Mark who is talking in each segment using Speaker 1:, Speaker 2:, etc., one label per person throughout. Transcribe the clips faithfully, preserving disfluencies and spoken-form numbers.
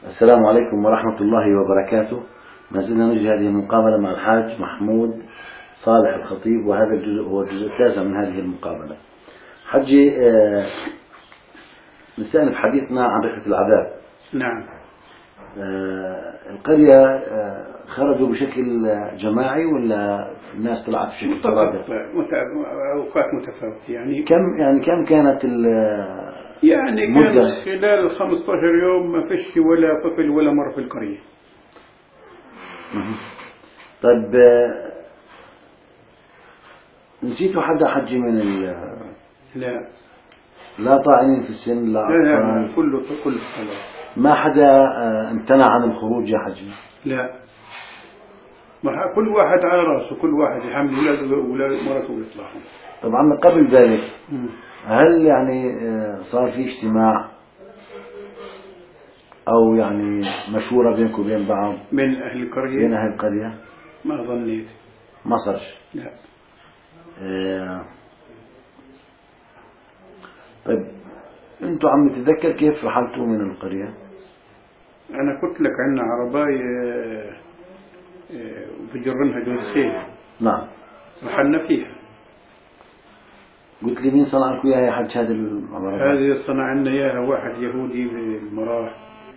Speaker 1: السلام عليكم ورحمة الله وبركاته. ما زلنا نجري هذه المقابلة مع الحاج محمود صالح الخطيب، وهذا الجزء هو الجزء التاسع من هذه المقابلة. حجي آه نستأنف حديثنا عن رحلة العذاب.
Speaker 2: نعم.
Speaker 1: آه القرية آه خرجوا بشكل جماعي ولا الناس طلعت بشكل فرادى؟
Speaker 2: أوقات متفاوتة. يعني
Speaker 1: كم يعني كم كانت
Speaker 2: يعني
Speaker 1: المدة؟
Speaker 2: كان خلال خمسة عشر يوم ما فيش ولا طفل ولا مر في القرية.
Speaker 1: طيب نسيتوا حدا حجي من ال
Speaker 2: لا
Speaker 1: لا طاعنين في السن لا
Speaker 2: لا, لا,
Speaker 1: أطفال؟
Speaker 2: لا كله كله خلاص.
Speaker 1: ما حدا امتنع عن الخروج يا حجي؟
Speaker 2: لا، ما كل واحد على راسه، كل واحد يحمل ولاده وولاد مرته ويطلعهم.
Speaker 1: طبعا قبل ذلك هل يعني صار في اجتماع أو يعني مشورة بينكم وبين بعض
Speaker 2: من أهل القرية؟
Speaker 1: بين أهل القرية؟
Speaker 2: ما ظنيت.
Speaker 1: ما صارش؟
Speaker 2: لا.
Speaker 1: اه طيب انتوا عم تتذكر كيف رحلتوا من القرية؟
Speaker 2: أنا قلت لك عندنا عرباية وبجرنها جوز خيل.
Speaker 1: نعم.
Speaker 2: رحلنا فيها.
Speaker 1: قلت لي مين صنع لكم اياها يا حج هذه العرباية؟
Speaker 2: هذه صنع لنا اياها واحد يهودي بالمراح،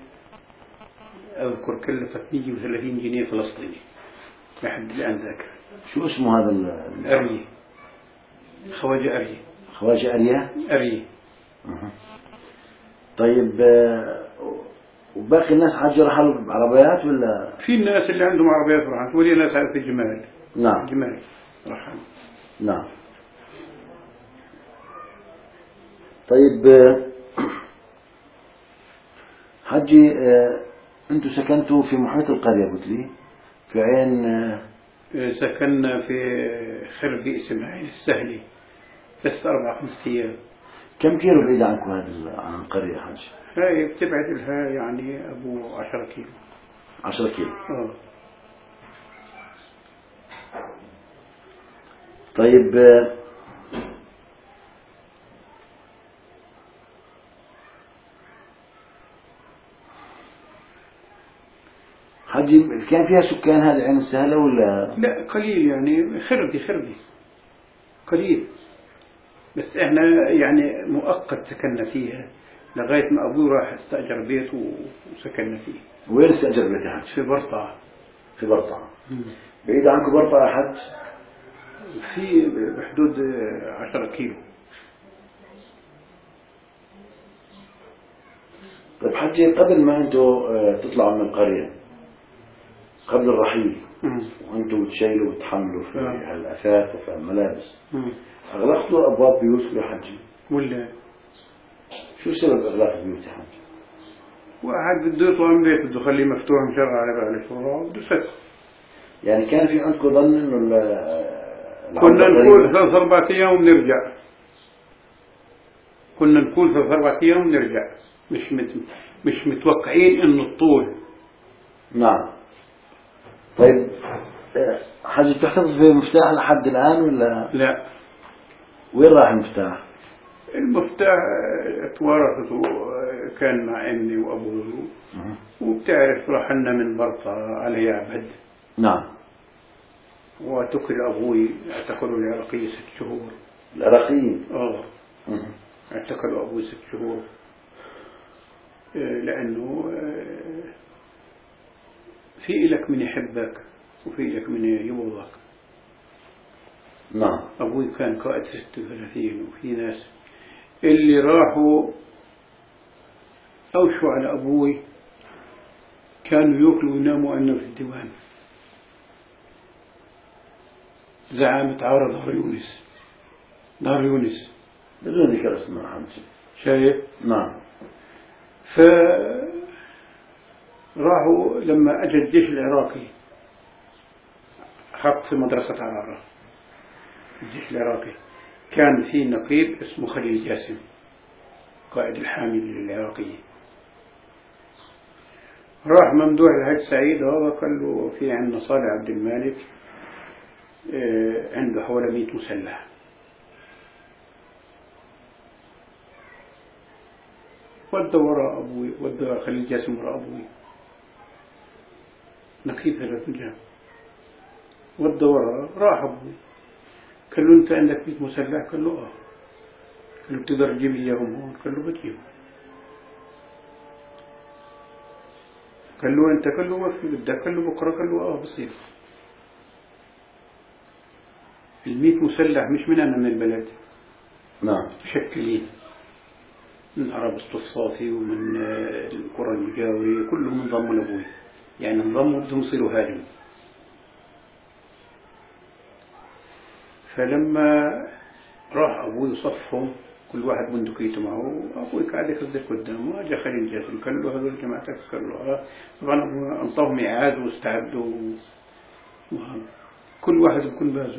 Speaker 2: اذكر كلفت مية وثلاثين جنيه فلسطيني لحد الان ذاكر.
Speaker 1: شو اسمه هذا ال
Speaker 2: أرية، خواجة أرية.
Speaker 1: خواجة أرية؟
Speaker 2: أرية.
Speaker 1: أه. طيب وباقي الناس حج رحلوا بعربيات ولا؟
Speaker 2: في الناس اللي عندهم عربيات رحلت، ولي ناس في الجمال.
Speaker 1: نعم.
Speaker 2: جمال رحلوا.
Speaker 1: نعم. طيب حجي انتوا سكنتوا في محيط القرية قلت لي في عين؟
Speaker 2: سكننا في خربي اسمها عين السهلي بس أربع خمس أيام.
Speaker 1: كم كيلو بعيد عنكم هذا عن القرية يا حج؟
Speaker 2: هاي بتبعد لها يعني أبو عشرة كيلو.
Speaker 1: عشرة كيلو.
Speaker 2: اه.
Speaker 1: طيب حجي كان فيها سكان هذه عين السهلة ولا؟
Speaker 2: لا قليل، يعني خربي خربي قليل، بس احنا يعني مؤقت سكننا فيها لغاية ما أبوي راح استأجر بيت وسكننا فيه.
Speaker 1: وين استأجر بيت يا حج؟
Speaker 2: في برطعة.
Speaker 1: في برطعة. بعيد عنكم برطعة يا حج؟
Speaker 2: في بحدود عشرة كيلو.
Speaker 1: طيب حجي قبل ما انتم تطلعوا من القرية، قبل الرحيل وانتم تشيلوا وتحملوا في آه. الأثاث وفي الملابس، مم. أغلقتوا أبواب بيوتكم يا حجي؟
Speaker 2: ولا
Speaker 1: شو سبب إغلاق البيوت يا حجي؟
Speaker 2: واحد بده يطلع من بيته بده يخليه مفتوح مشغل على باله الفراغ بده يسكر.
Speaker 1: يعني كان في عندكم ظن إنه
Speaker 2: كنا نقول ثلاث أربع أيام ونرجع. كنا نقول ثلاث أربع أيام ونرجع، مش مت... مش متوقعين إنه الطول.
Speaker 1: نعم. طيب حاجة تحتفظ بمفتاح لحد الآن ولا؟
Speaker 2: لا.
Speaker 1: وين راح المفتاح؟
Speaker 2: المفتاح توارثته كان مع أمي وأبوي، وبتعرف رحلنا من برطة على يعبد.
Speaker 1: نعم.
Speaker 2: وتكل أبوي اعتقلوا العراقية ست شهور.
Speaker 1: العراقيين؟
Speaker 2: آه. اعتقلوا أبوي ست شهور لأنه في إلك من يحبك وفي إلك من يبغضك.
Speaker 1: نعم.
Speaker 2: أبوي كان قائد ستة وثلاثين، وفي ناس اللي راحوا أوشوا على أبوي كانوا يأكلوا ويناموا عنا في الديوان. زعامة عارة دار يونس. دار يونس
Speaker 1: بدون ذكر اسمه حمزة.
Speaker 2: شايف؟
Speaker 1: نعم.
Speaker 2: فراحوا لما أجى الجيش العراقي حط في مدرسة عرارة. الجيش العراقي كان في نقيب اسمه خليل جاسم قائد الحامي العراقية. راح ممدوح الحاج سعيد هذا قال له في عندنا صالح عبد المالك عنده حوالي مئة مسلح، ودى ودى وراء أبوي، ودى خليل جاسم وراء أبوي، نقيب ثلاث جام، ودى وراء راح أبوي. قال له أنت عندك بيت مسلح؟ قال له آه. قال له بتقدر تجيب لي إياهم هون؟ قال له بجيبهم. قال له أنت؟ قال له ما في بدك؟ قال له بكرة؟ قال له آه بصير. الميت مسلح مش من أنا من البلد،
Speaker 1: نعم،
Speaker 2: مشكلين من عرب الصفصافي ومن القرى المجاورة كلهم انضموا لأبوي، يعني انضموا بدهم يصيروا هاجم. فلما راح أبوي وصفهم كل واحد بندقيته معه، أبوي قاعد يخزر قدامه، أجا خليل جاسم قال له هذول جماعتك؟ قال له آه. طبعا أبوه أنطاهم إعاد واستعدوا، كل واحد بكل بازه.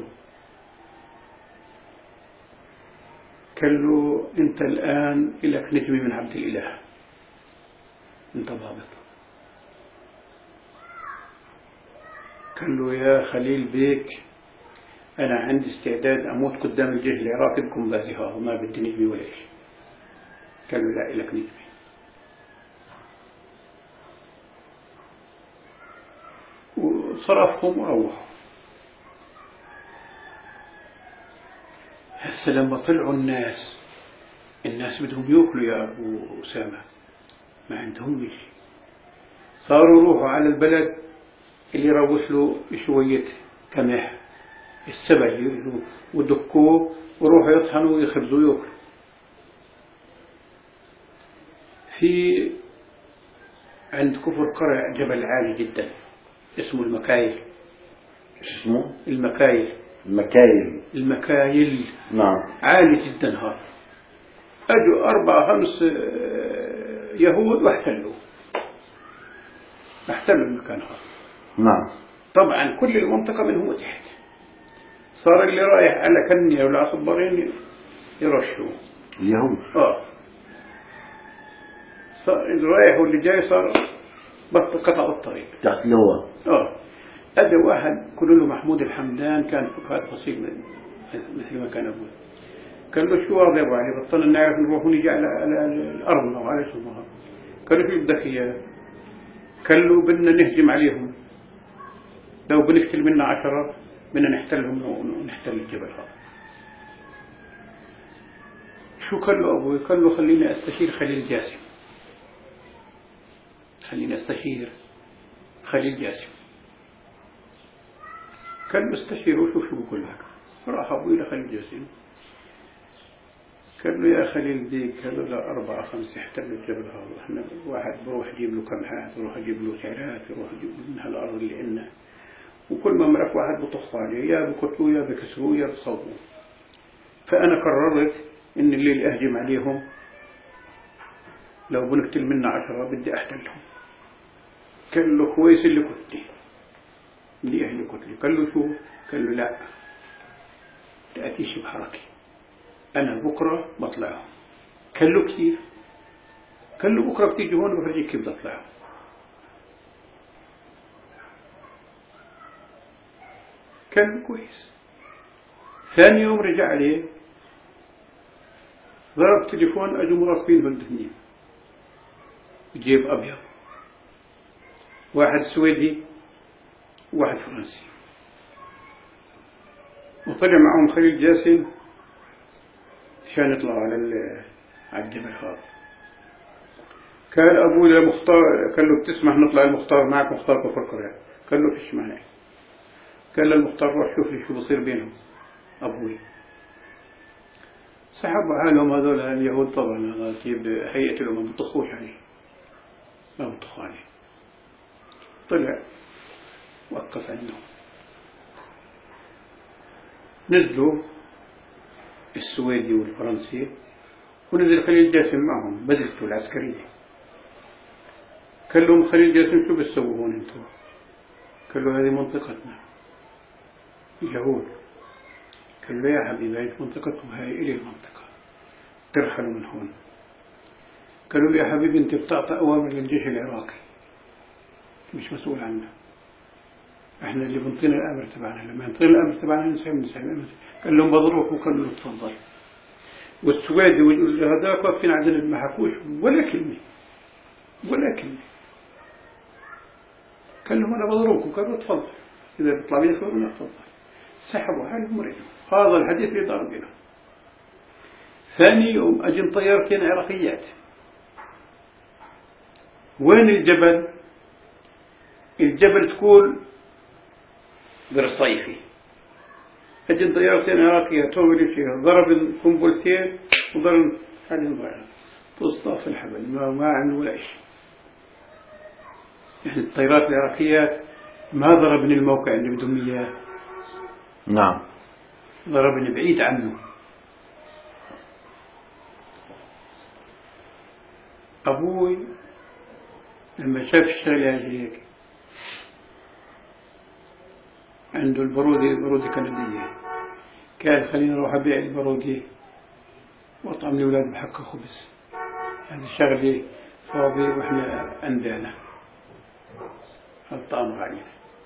Speaker 2: قال له أنت الآن إلك نجمة من عبد الإله، أنت ضابط. قال له يا خليل بيك أنا عندي استعداد أموت قدام الجيش العراقي بكمبازها وما بدي نجمة ولا شيء. قال له لا إلك نجمة. وصرفهم وروحوا. هسه لما طلعوا الناس الناس بدهم يأكلوا يا أبو أسامة، ما عندهم شيء، صاروا يروحوا على البلد اللي يروش له شوية كمح السبع ودكوه وروحوا يطحنوا ويخبزوا ويأكلوا. في عند كفر قرع جبل عالي جدا اسمه المكايل.
Speaker 1: اسمه
Speaker 2: المكايل.
Speaker 1: المكايل.
Speaker 2: المكايل
Speaker 1: نعم،
Speaker 2: عالي جدا. هذا أجوا أربعة خمس يهود واحتلوا احتلوا المكان هذا.
Speaker 1: نعم.
Speaker 2: طبعا كل المنطقة من هو تحت، صار اللي رايح على كنية ولا عصبارين يرشوا
Speaker 1: اليهود.
Speaker 2: اه صار اللي رايح واللي جاي صار بطل قطع الطريق
Speaker 1: تحت الهواء.
Speaker 2: اه أدى واحد كل له محمود الحمدان، كان فقهاء فصيل من مثل ما كان أبوه. قال له شو هذا يا أبو علي؟ بطلنا نعرف نروح ونجي على الأرض أو على شو هذا. قال له شو بدك إياه؟ قال له بدنا نهجم عليهم، لو بنقتل منا عشرة بدنا نحتلهم ونحتل الجبل هذا. شو قال له أبوي؟ قال له خليني أستشير خليل جاسم، خليني أستشير خليل جاسم. كان مستشير وشوف شو بقول لك. راح أبوي لخليل جاسم قال له يا خليل ديك هذول أربعة خمسة يحتلوا الجبل هذا، احنا واحد بروح يجيب له كمحات، يروح يجيب له شعرات، يروح يجيب له من هالأرض اللي عندنا، وكل ما مرق واحد بطخ عليه، يا بقتلوه يا بكسروه يا بصوبوه. فأنا قررت إن الليل أهجم عليهم، لو بنقتل منا عشرة بدي أحتلهم. قال له كويس اللي قتلي، اللي أهلي قتلي. قال له شو؟ قال له لا تأتيش بحركة، أنا بكرة بطلعهم. قال له كيف؟ قال له بكرة بتيجي هون وبفرجيك كيف بطلعهم. كان كويس. ثاني يوم رجع عليه ضرب تليفون، أجوا مراقبين بالاثنين جيب أبيض، واحد سويدي وواحد فرنسي، وطلع معهم خليل جاسم عشان يطلعوا على على الجبل هذا. قال أبوه لمختار، قال له بتسمح نطلع المختار معك؟ مختار كفر قرية. قال له فيش مانع. قال للمختار روح شوف لي شو بصير بينهم. أبوي سحبوا حالهم هذول اليهود، طبعا هذا كيف هيئة لهم ما بتخوش عليه، ما بتخوا عليه. طلع وقف عندهم، نزلوا السويدي والفرنسي ونزل خليل جاسم معهم بدلته العسكرية. قال لهم خليل جاسم شو بتسووا هون انتم؟ قال له هذه منطقتنا اليهود. قال له يا حبيبي هذه منطقتهم، هاي إلي المنطقة، ترحلوا من هون. قالوا له يا حبيبي انت بتعطي أوامر للجيش العراقي، مش مسؤول عنه، احنا اللي بنطينا الأمر تبعنا، لما نطينا الأمر تبعنا نسحب نسحب. قال لهم بضروح، وقال له تفضل. والسويدي وهذاك واقفين عندنا ما حكوش ولا كلمة ولا كلمة. قال لهم أنا بضربكم، قالوا تفضل إذا بيطلع بيك ولا تفضل. سحبوا حالهم ورجعوا. هذا الحديث اللي ضرب لهم. ثاني يوم أجن طيارتين عراقيات. وين الجبل؟ الجبل تكون بالصيفي. أجن طيارتين عراقيات هو فيها ضرب قنبلتين وضرب حالهم ضيعوا. تصطاف الحبل ما ما عنده ولا شيء. يعني الطيارات العراقيات ما ضربني الموقع اللي بدهم إياه.
Speaker 1: نعم.
Speaker 2: ضربني بعيد عنه. أبوي لما شاف الشغلة هيك عنده البرودة برودة كندية، قال خلينا نروح أبيع البرودة وأطعم الأولاد بحق خبز. هذه الشغلة فاضي وإحنا عندنا الطعام غالي.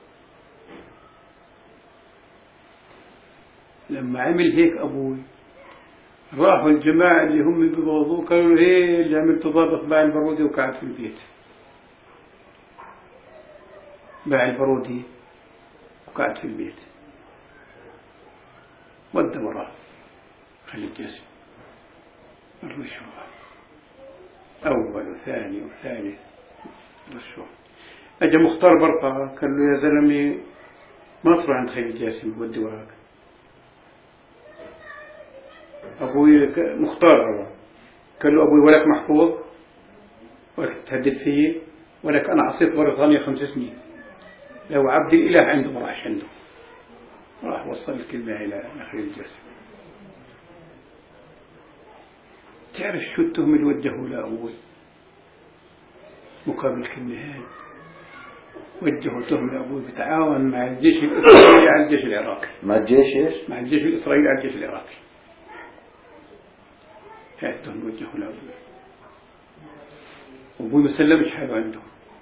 Speaker 2: لما عمل هيك أبوي راحوا الجماعة اللي هم بيبغضوه قالوا هي اللي عملت ضابط باع البرودي وقعد في البيت. باع البرودي وقعد في البيت. ودى وراه خلي الجسم الرشوة أول وثاني وثالث رشوة. أجا مختار برقة قال له يا زلمي ما تروح عند خلي الجاسم ودي وراك. أبوي مختار قال له أبوي ولك محفوظ ولك تهدد فيه ولك أنا عصيت بريطانيا خمس سنين لو عبد الإله عنده ما راحش عنده. راح وصل الكلمة إلى خليل الجاسم. تعرف شو التهم اللي وجهوا لأبوي مقابل الكلمة هاي؟ وجهوا تهم لأبوي بتعاون مع الجيش الإسرائيلي على الجيش العراقي.
Speaker 1: مع الجيش إيش؟
Speaker 2: مع الجيش الإسرائيلي على الجيش العراقي. هاي التهم وجهوا لأبوي. أبوي ما سلمش حاله عنده،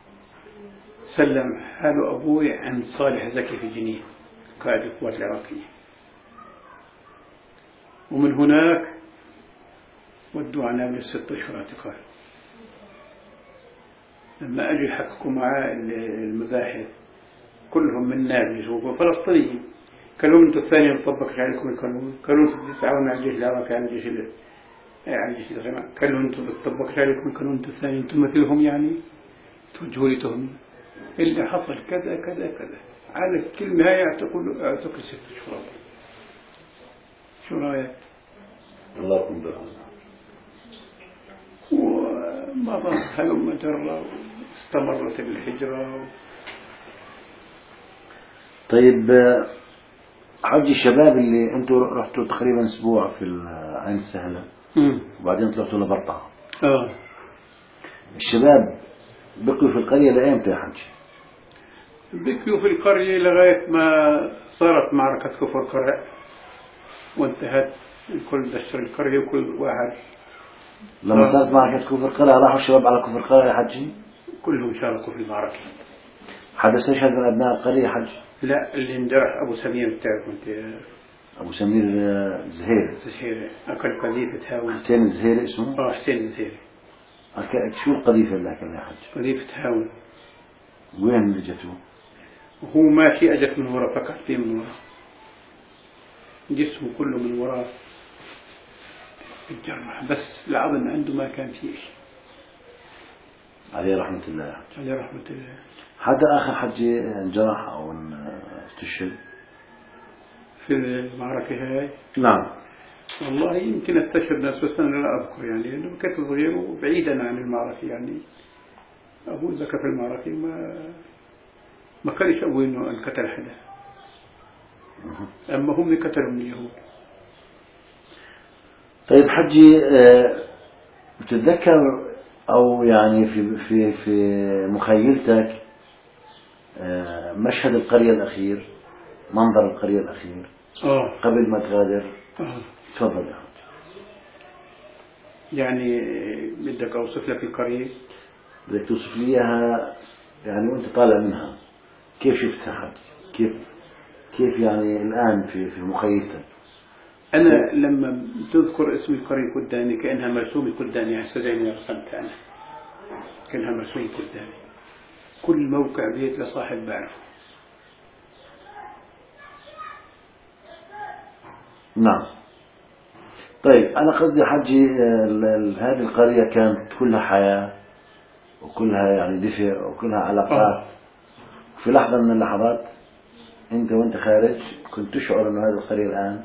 Speaker 2: سلم حاله أبوي عند صالح زكي في جنين قائد القوات العراقية. ومن هناك ودوا عن قبل ست أشهر اعتقال. لما أجوا يحققوا معاه المباحث كلهم من نابلس وفلسطينيين قالوا أنتم الثانية نطبق عليكم القانون، قالوا أنتم تتعاونوا على الجيش العراقي على الجيش على الجيش العراقي، قالوا أنتم بتطبق عليكم القانون أنتم الثانية أنتم مثلهم يعني توجهوا لي تهمة. اللي حصل كذا كذا كذا على الكلمة هاي اعتقل اعتقل ست شهور. شو رأيك؟
Speaker 1: الله يكون بالعون.
Speaker 2: ومضى هلم جرى واستمرت الهجرة.
Speaker 1: طيب حجي الشباب اللي انتم رحتوا تقريبا اسبوع في العين السهلة وبعدين طلعتوا لبرطعة.
Speaker 2: اه
Speaker 1: الشباب بقوا في القرية لأيمتى يا حجي؟
Speaker 2: بقوا في القرية لغاية ما صارت معركة كفر قرع وانتهت. الكل دشر القرية وكل واحد.
Speaker 1: لما صارت معركة كفر قرع راحوا الشباب على كفر قرع يا حجي؟
Speaker 2: كلهم شاركوا في المعركة.
Speaker 1: حدا استشهد من أبناء القرية يا حجي؟
Speaker 2: لا اللي انجرح أبو سمير بتعرف أنت.
Speaker 1: أبو سمير زهير.
Speaker 2: زهير أكل قذيفة هاون.
Speaker 1: حسين الزهيري اسمه؟
Speaker 2: اه حسين الزهيري.
Speaker 1: شو القذيفة اللي أكلها يا حجي؟
Speaker 2: قذيفة هاون.
Speaker 1: وين اجته؟
Speaker 2: وهو ماشي اجت من وراء فقط فيه من وراء جسمه كله من وراء الجرح بس العظم عنده ما كان فيه شيء.
Speaker 1: عليه رحمة الله.
Speaker 2: عليه رحمة الله.
Speaker 1: حدا آخر حجي انجرح أو استشهد
Speaker 2: في المعركة هاي؟
Speaker 1: نعم.
Speaker 2: والله يمكن استشهد ناس بس أنا لا أذكر يعني لأنه كنت صغير وبعيدا عن المعركة يعني. أبوي ذكر في المعركة ما ما كانش أبوي إنه انقتل حدا. أما هم قتلوا من اليهود.
Speaker 1: طيب حجي بتتذكر أو يعني في في في مخيلتك مشهد القرية الأخير، منظر القرية الأخير
Speaker 2: آه.
Speaker 1: قبل ما تغادر؟
Speaker 2: آه.
Speaker 1: تفضل يا حجي.
Speaker 2: يعني بدك أوصف لك القرية؟
Speaker 1: بدك توصف لي إياها يعني وأنت طالع منها كيف شفتها حجي؟ كيف كيف يعني الآن في في مخيلتك؟
Speaker 2: أنا لما تذكر اسم القرية كداني كأنها مرسومة كداني، يعني زي ما رسمت أنا كأنها مرسومة كداني. كل موقع بيت لصاحب بعرفه.
Speaker 1: نعم. طيب أنا قصدي حجي هذه القرية كانت كلها حياة وكلها يعني دفء وكلها علاقات. في لحظة من اللحظات أنت وأنت خارج كنت تشعر أن هذه القرية الآن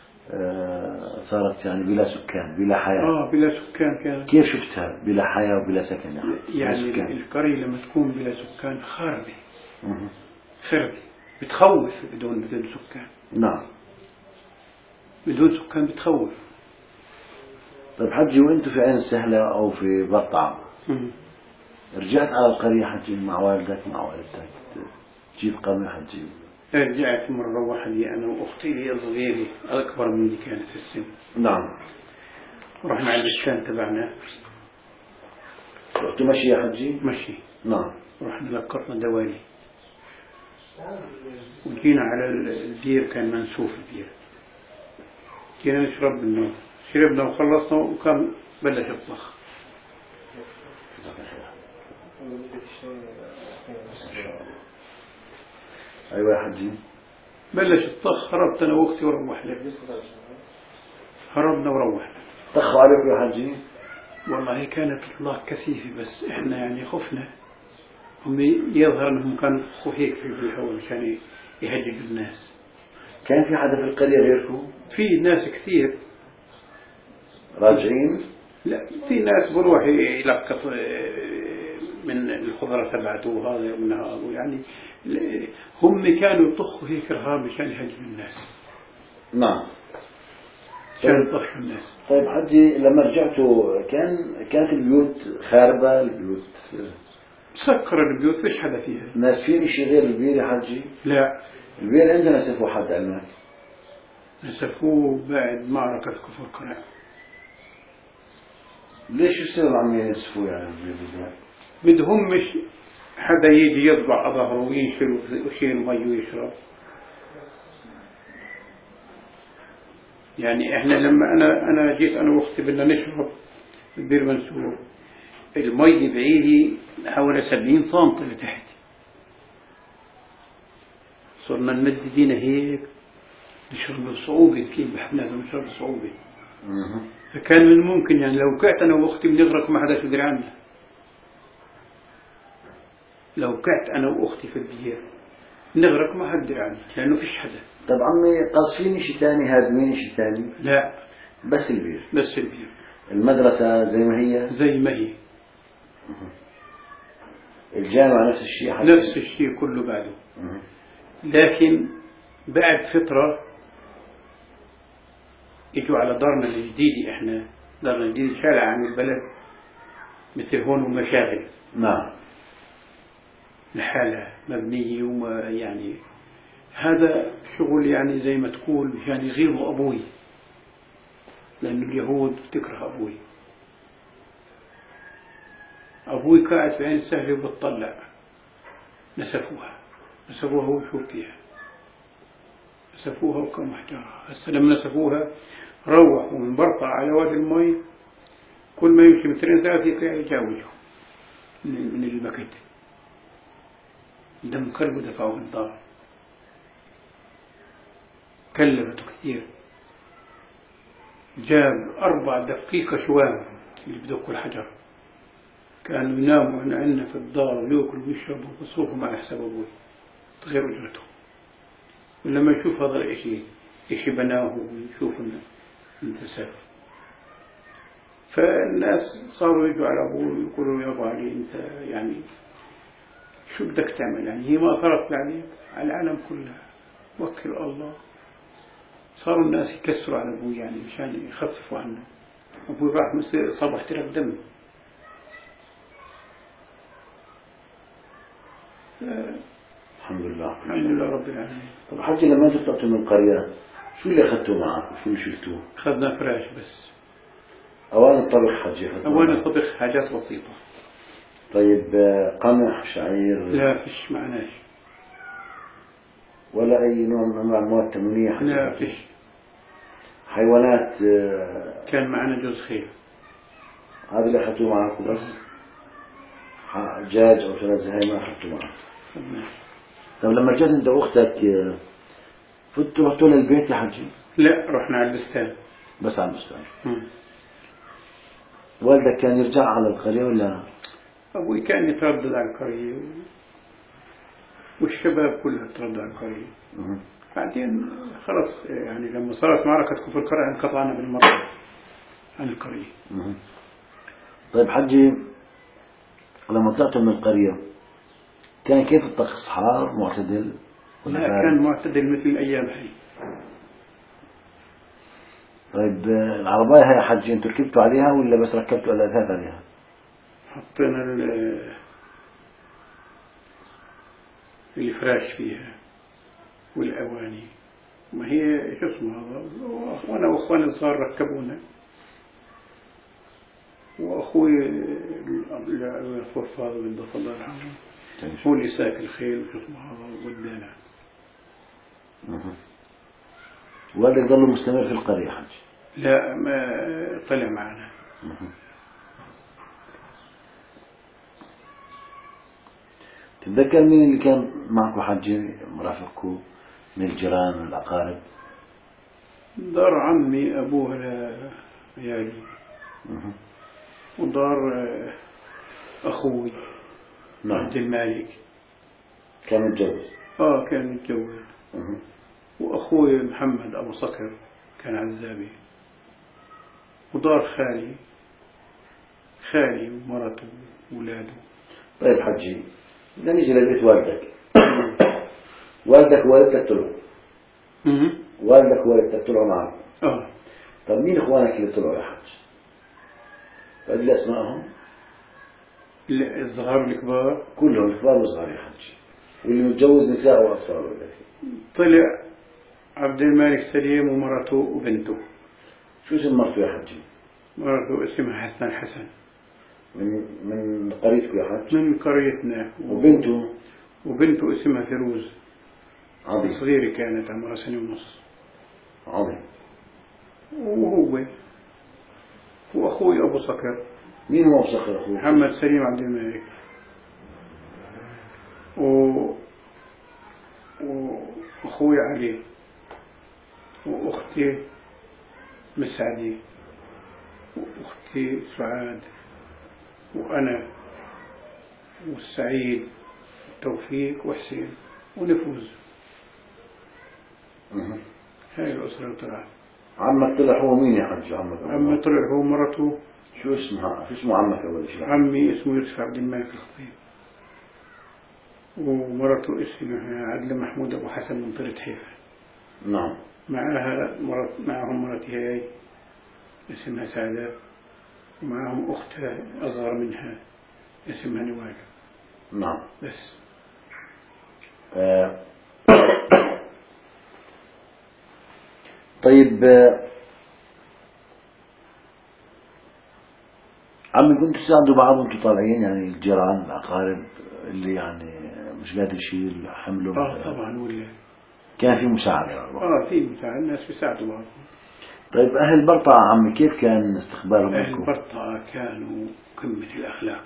Speaker 1: صارت يعني بلا سكان بلا حياة.
Speaker 2: آه بلا سكان كانت.
Speaker 1: كيف شفتها بلا حياة وبلا سكن يعني؟
Speaker 2: يعني القرية لما تكون بلا سكان خاربة خربة بتخوف بدون بدون سكان.
Speaker 1: نعم.
Speaker 2: بدون سكان بتخوف.
Speaker 1: طيب حجي وأنت في عين السهلة أو في بطعم رجعت على القرية حجي مع والدك مع والدتك تجيب قمة حجي؟
Speaker 2: رجعت مرة واحدة أنا وأختي لي صغيرة أكبر مني كانت في السن.
Speaker 1: نعم.
Speaker 2: ورحنا على الدكان تبعنا.
Speaker 1: رحتوا مشي يا حجي؟
Speaker 2: مشي.
Speaker 1: نعم.
Speaker 2: ورحنا لقطنا دوالي وجينا على البير، كان منسوف البير، جينا نشرب منه، شربنا وخلصنا وكان بلش الطخ.
Speaker 1: أيوة يا حجي.
Speaker 2: بلش الطخ، هربت أنا وأختي وروحنا. هربنا وروحنا.
Speaker 1: طخوا عليكم يا حجي؟
Speaker 2: والله كانت إطلاق كثيفة بس إحنا يعني خفنا. هم يظهر أنهم كانوا يطخوا هيك في الهواء مشان يهججوا الناس.
Speaker 1: كان في حدا في القرية غيركم؟
Speaker 2: في ناس كثير
Speaker 1: راجعين؟
Speaker 2: لا، في ناس بروح يلقط من الخضرة تبعته وهذا ومن هذا، يعني هم كانوا يطخوا هيك رهاب مشان يهجموا الناس.
Speaker 1: نعم.
Speaker 2: كانوا يطخوا الناس.
Speaker 1: طيب حجي لما رجعتوا كان كانت البيوت خاربة، البيوت
Speaker 2: سكر البيوت، فيش حدا فيها.
Speaker 1: ناسفين شيء غير البير يا حجي؟
Speaker 2: لا.
Speaker 1: البير امتى نسفوا حد علمك؟
Speaker 2: نسفوه بعد معركة كفر قناع.
Speaker 1: ليش السبب عم ينسفوا يعني البير بالذات؟
Speaker 2: بدهم مش حدا يجي يطبع على ظهره وينشر ويشيل مي ويشرب. يعني احنا لما انا انا جيت انا واختي بدنا نشرب البير منسوب، المي بعيدي حوالي سبعين سنتي لتحت، صرنا نمد ايدينا هيك نشرب بصعوبة، كيف بحبنا نشرب بصعوبة. فكان من الممكن يعني لو كعت انا واختي بنغرق ما حدا يقدر عنا. لو كعت انا واختي في البير نغرق ما حد يدري عنه لانه فيش حدا.
Speaker 1: طب عمي قاصفين شيء ثاني هادمين شيء ثاني؟
Speaker 2: لا
Speaker 1: بس البير.
Speaker 2: بس البير.
Speaker 1: المدرسة زي ما هي؟
Speaker 2: زي ما هي.
Speaker 1: الجامعة نفس الشيء حتى؟
Speaker 2: نفس الشيء كله بعده. لكن بعد فترة اجوا على دارنا الجديدة، احنا دارنا الجديدة شارع عن البلد مثل هون ومشاغل.
Speaker 1: نعم.
Speaker 2: لحالها مبنية وما يعني هذا شغل يعني زي ما تقول يعني يغيظوا أبوي، لأن اليهود بتكره أبوي. أبوي قاعد في عين السهلة وبتطلع، نسفوها نسفوها وشوف فيها، نسفوها وكم حجارها. هسه لما نسفوها روحوا من برطع على وادي المي، كل ما يمشي مترين ثلاثة يجاوزوا من البكت، دم كلب ودفعوه الدار. كلفته كثير، جاب أربع دقيقة شوام اللي بدقوا الحجر، كانوا يناموا عندنا في الدار ويأكلوا ويشربوا ويصرفوا على حساب أبوي غير أجرته. ولما يشوف هذا الإشي إشي بناه ويشوف إنه انتسف، فالناس صاروا يجوا على أبوي ويقولوا يا أبو علي أنت يعني شو بدك تعمل؟ يعني هي ما أثرت عليك على العالم كله، وكل الله. صاروا الناس يكسروا على أبوي يعني مشان يخففوا عنه. أبوي راح مثل صاب احتراق دم.
Speaker 1: الحمد لله.
Speaker 2: الحمد لله رب العالمين.
Speaker 1: طب حجي لما انتم طلعتوا من القرية شو اللي أخذتوه معك؟ شو اللي شلتوه؟
Speaker 2: أخذنا فراش بس.
Speaker 1: أواني الطبخ حجي أخذتوه؟
Speaker 2: أواني الطبخ حاجات بسيطة.
Speaker 1: طيب قمح شعير؟
Speaker 2: لا فيش معناش.
Speaker 1: ولا أي نوع من أنواع المواد التموينية؟
Speaker 2: لا فيش.
Speaker 1: حيوانات آه،
Speaker 2: كان معنا جوز خيل.
Speaker 1: هذا اللي أخذتوه معكم بس؟ دجاج أو شغلات زي هاي ما أخذتوه معك؟ طيب لما جيت أنت وأختك آه، فتوا رحتوا للبيت يا حجي؟
Speaker 2: لا، رحنا على البستان.
Speaker 1: بس على البستان.
Speaker 2: مم.
Speaker 1: والدك كان يرجع على القرية ولا؟
Speaker 2: أبوي كان يتردد على القرية والشباب كلها تردد على القرية.
Speaker 1: مم.
Speaker 2: بعدين خلص يعني لما صارت معركة كفر القرية انقطعنا بالمرة عن القرية.
Speaker 1: مم. طيب حجي لما طلعتوا من القرية كان كيف الطقس؟ حار معتدل ولا
Speaker 2: لا،
Speaker 1: بارد؟
Speaker 2: كان معتدل مثل الأيام هاي.
Speaker 1: طيب آه، العرباية هاي يا حجي انتوا ركبتوا عليها ولا بس ركبتوا الأثاث عليها؟
Speaker 2: حطينا ال- الفراش فيها والأواني. ما هي شو اسمه هذا، وأنا وأخواني الصغار ركبونا، وأخوي الفوفاض اللي الله يرحمه هو اللي ساك الخيل وشو اسمه هذا ودانا.
Speaker 1: والدك ظل مستمر في القرية حج؟
Speaker 2: لا، ما طلع معنا.
Speaker 1: تتذكر مين اللي كان معكم حجي مرافقكم من الجيران والأقارب؟
Speaker 2: دار عمي أبوها ليالي، ودار أخوي
Speaker 1: نعم.
Speaker 2: عبد المالك
Speaker 1: كان متجوز؟
Speaker 2: آه كان متجوز. وأخوي محمد أبو صقر كان عزابي. ودار خالي خالي ومرته وولاده.
Speaker 1: طيب حجي بدنا نيجي لبيت والدك. والدك ووالدتك طلعوا؟ والدك ووالدتك طلعوا معك؟
Speaker 2: آه.
Speaker 1: طيب مين إخوانك اللي طلعوا يا حج؟ قد لي أسمائهم؟
Speaker 2: الصغار الكبار
Speaker 1: كلهم الكبار والصغار يا حج، واللي متجوز نساء وأطفال ولا كيف؟
Speaker 2: طلع عبد المالك سليم ومرته وبنته.
Speaker 1: شو اسم مرته يا حجي؟
Speaker 2: مرته اسمها حسن حسن.
Speaker 1: من من قريتكم يا حج؟
Speaker 2: من قريتنا.
Speaker 1: وبنته؟
Speaker 2: وبنته اسمها فيروز.
Speaker 1: عظيم.
Speaker 2: صغيرة كانت عمرها سنة ونص.
Speaker 1: عظيم.
Speaker 2: وهو وأخوي أبو صقر.
Speaker 1: مين هو أبو صقر أخوي؟
Speaker 2: محمد سليم عبد المالك. و وأخوي علي، وأختي مسعدي، وأختي سعاد، وأنا والسعيد توفيق وحسين ونفوز. هاي الأسرة اللي طلعت.
Speaker 1: عمك طلع هو مين يا حج؟ عمك
Speaker 2: عمي طلع هو مرته.
Speaker 1: شو اسمها؟ شو اسمه عمك أول شيء؟
Speaker 2: عمي اسمه يوسف عبد المالك الخطيب، ومرته اسمها عدل محمود أبو حسن من طريق حيفا.
Speaker 1: نعم.
Speaker 2: معها مرت معهم مرتي هاي اسمها سعادة، ومعهم أختها أصغر منها اسمها نوال.
Speaker 1: نعم.
Speaker 2: بس.
Speaker 1: آه. طيب آه. عمي كنتوا تساعدوا بعض وانتوا طالعين يعني الجيران الأقارب اللي يعني مش قادر يشيل حمله؟
Speaker 2: آه طبعا. ولا
Speaker 1: كان في مساعدة؟
Speaker 2: آه في مساعدة، الناس بيساعدوا بعض.
Speaker 1: طيب أهل برطع عمي كيف كان استقبالهم
Speaker 2: أهل
Speaker 1: لكم؟
Speaker 2: برطة كانوا قمة الأخلاق،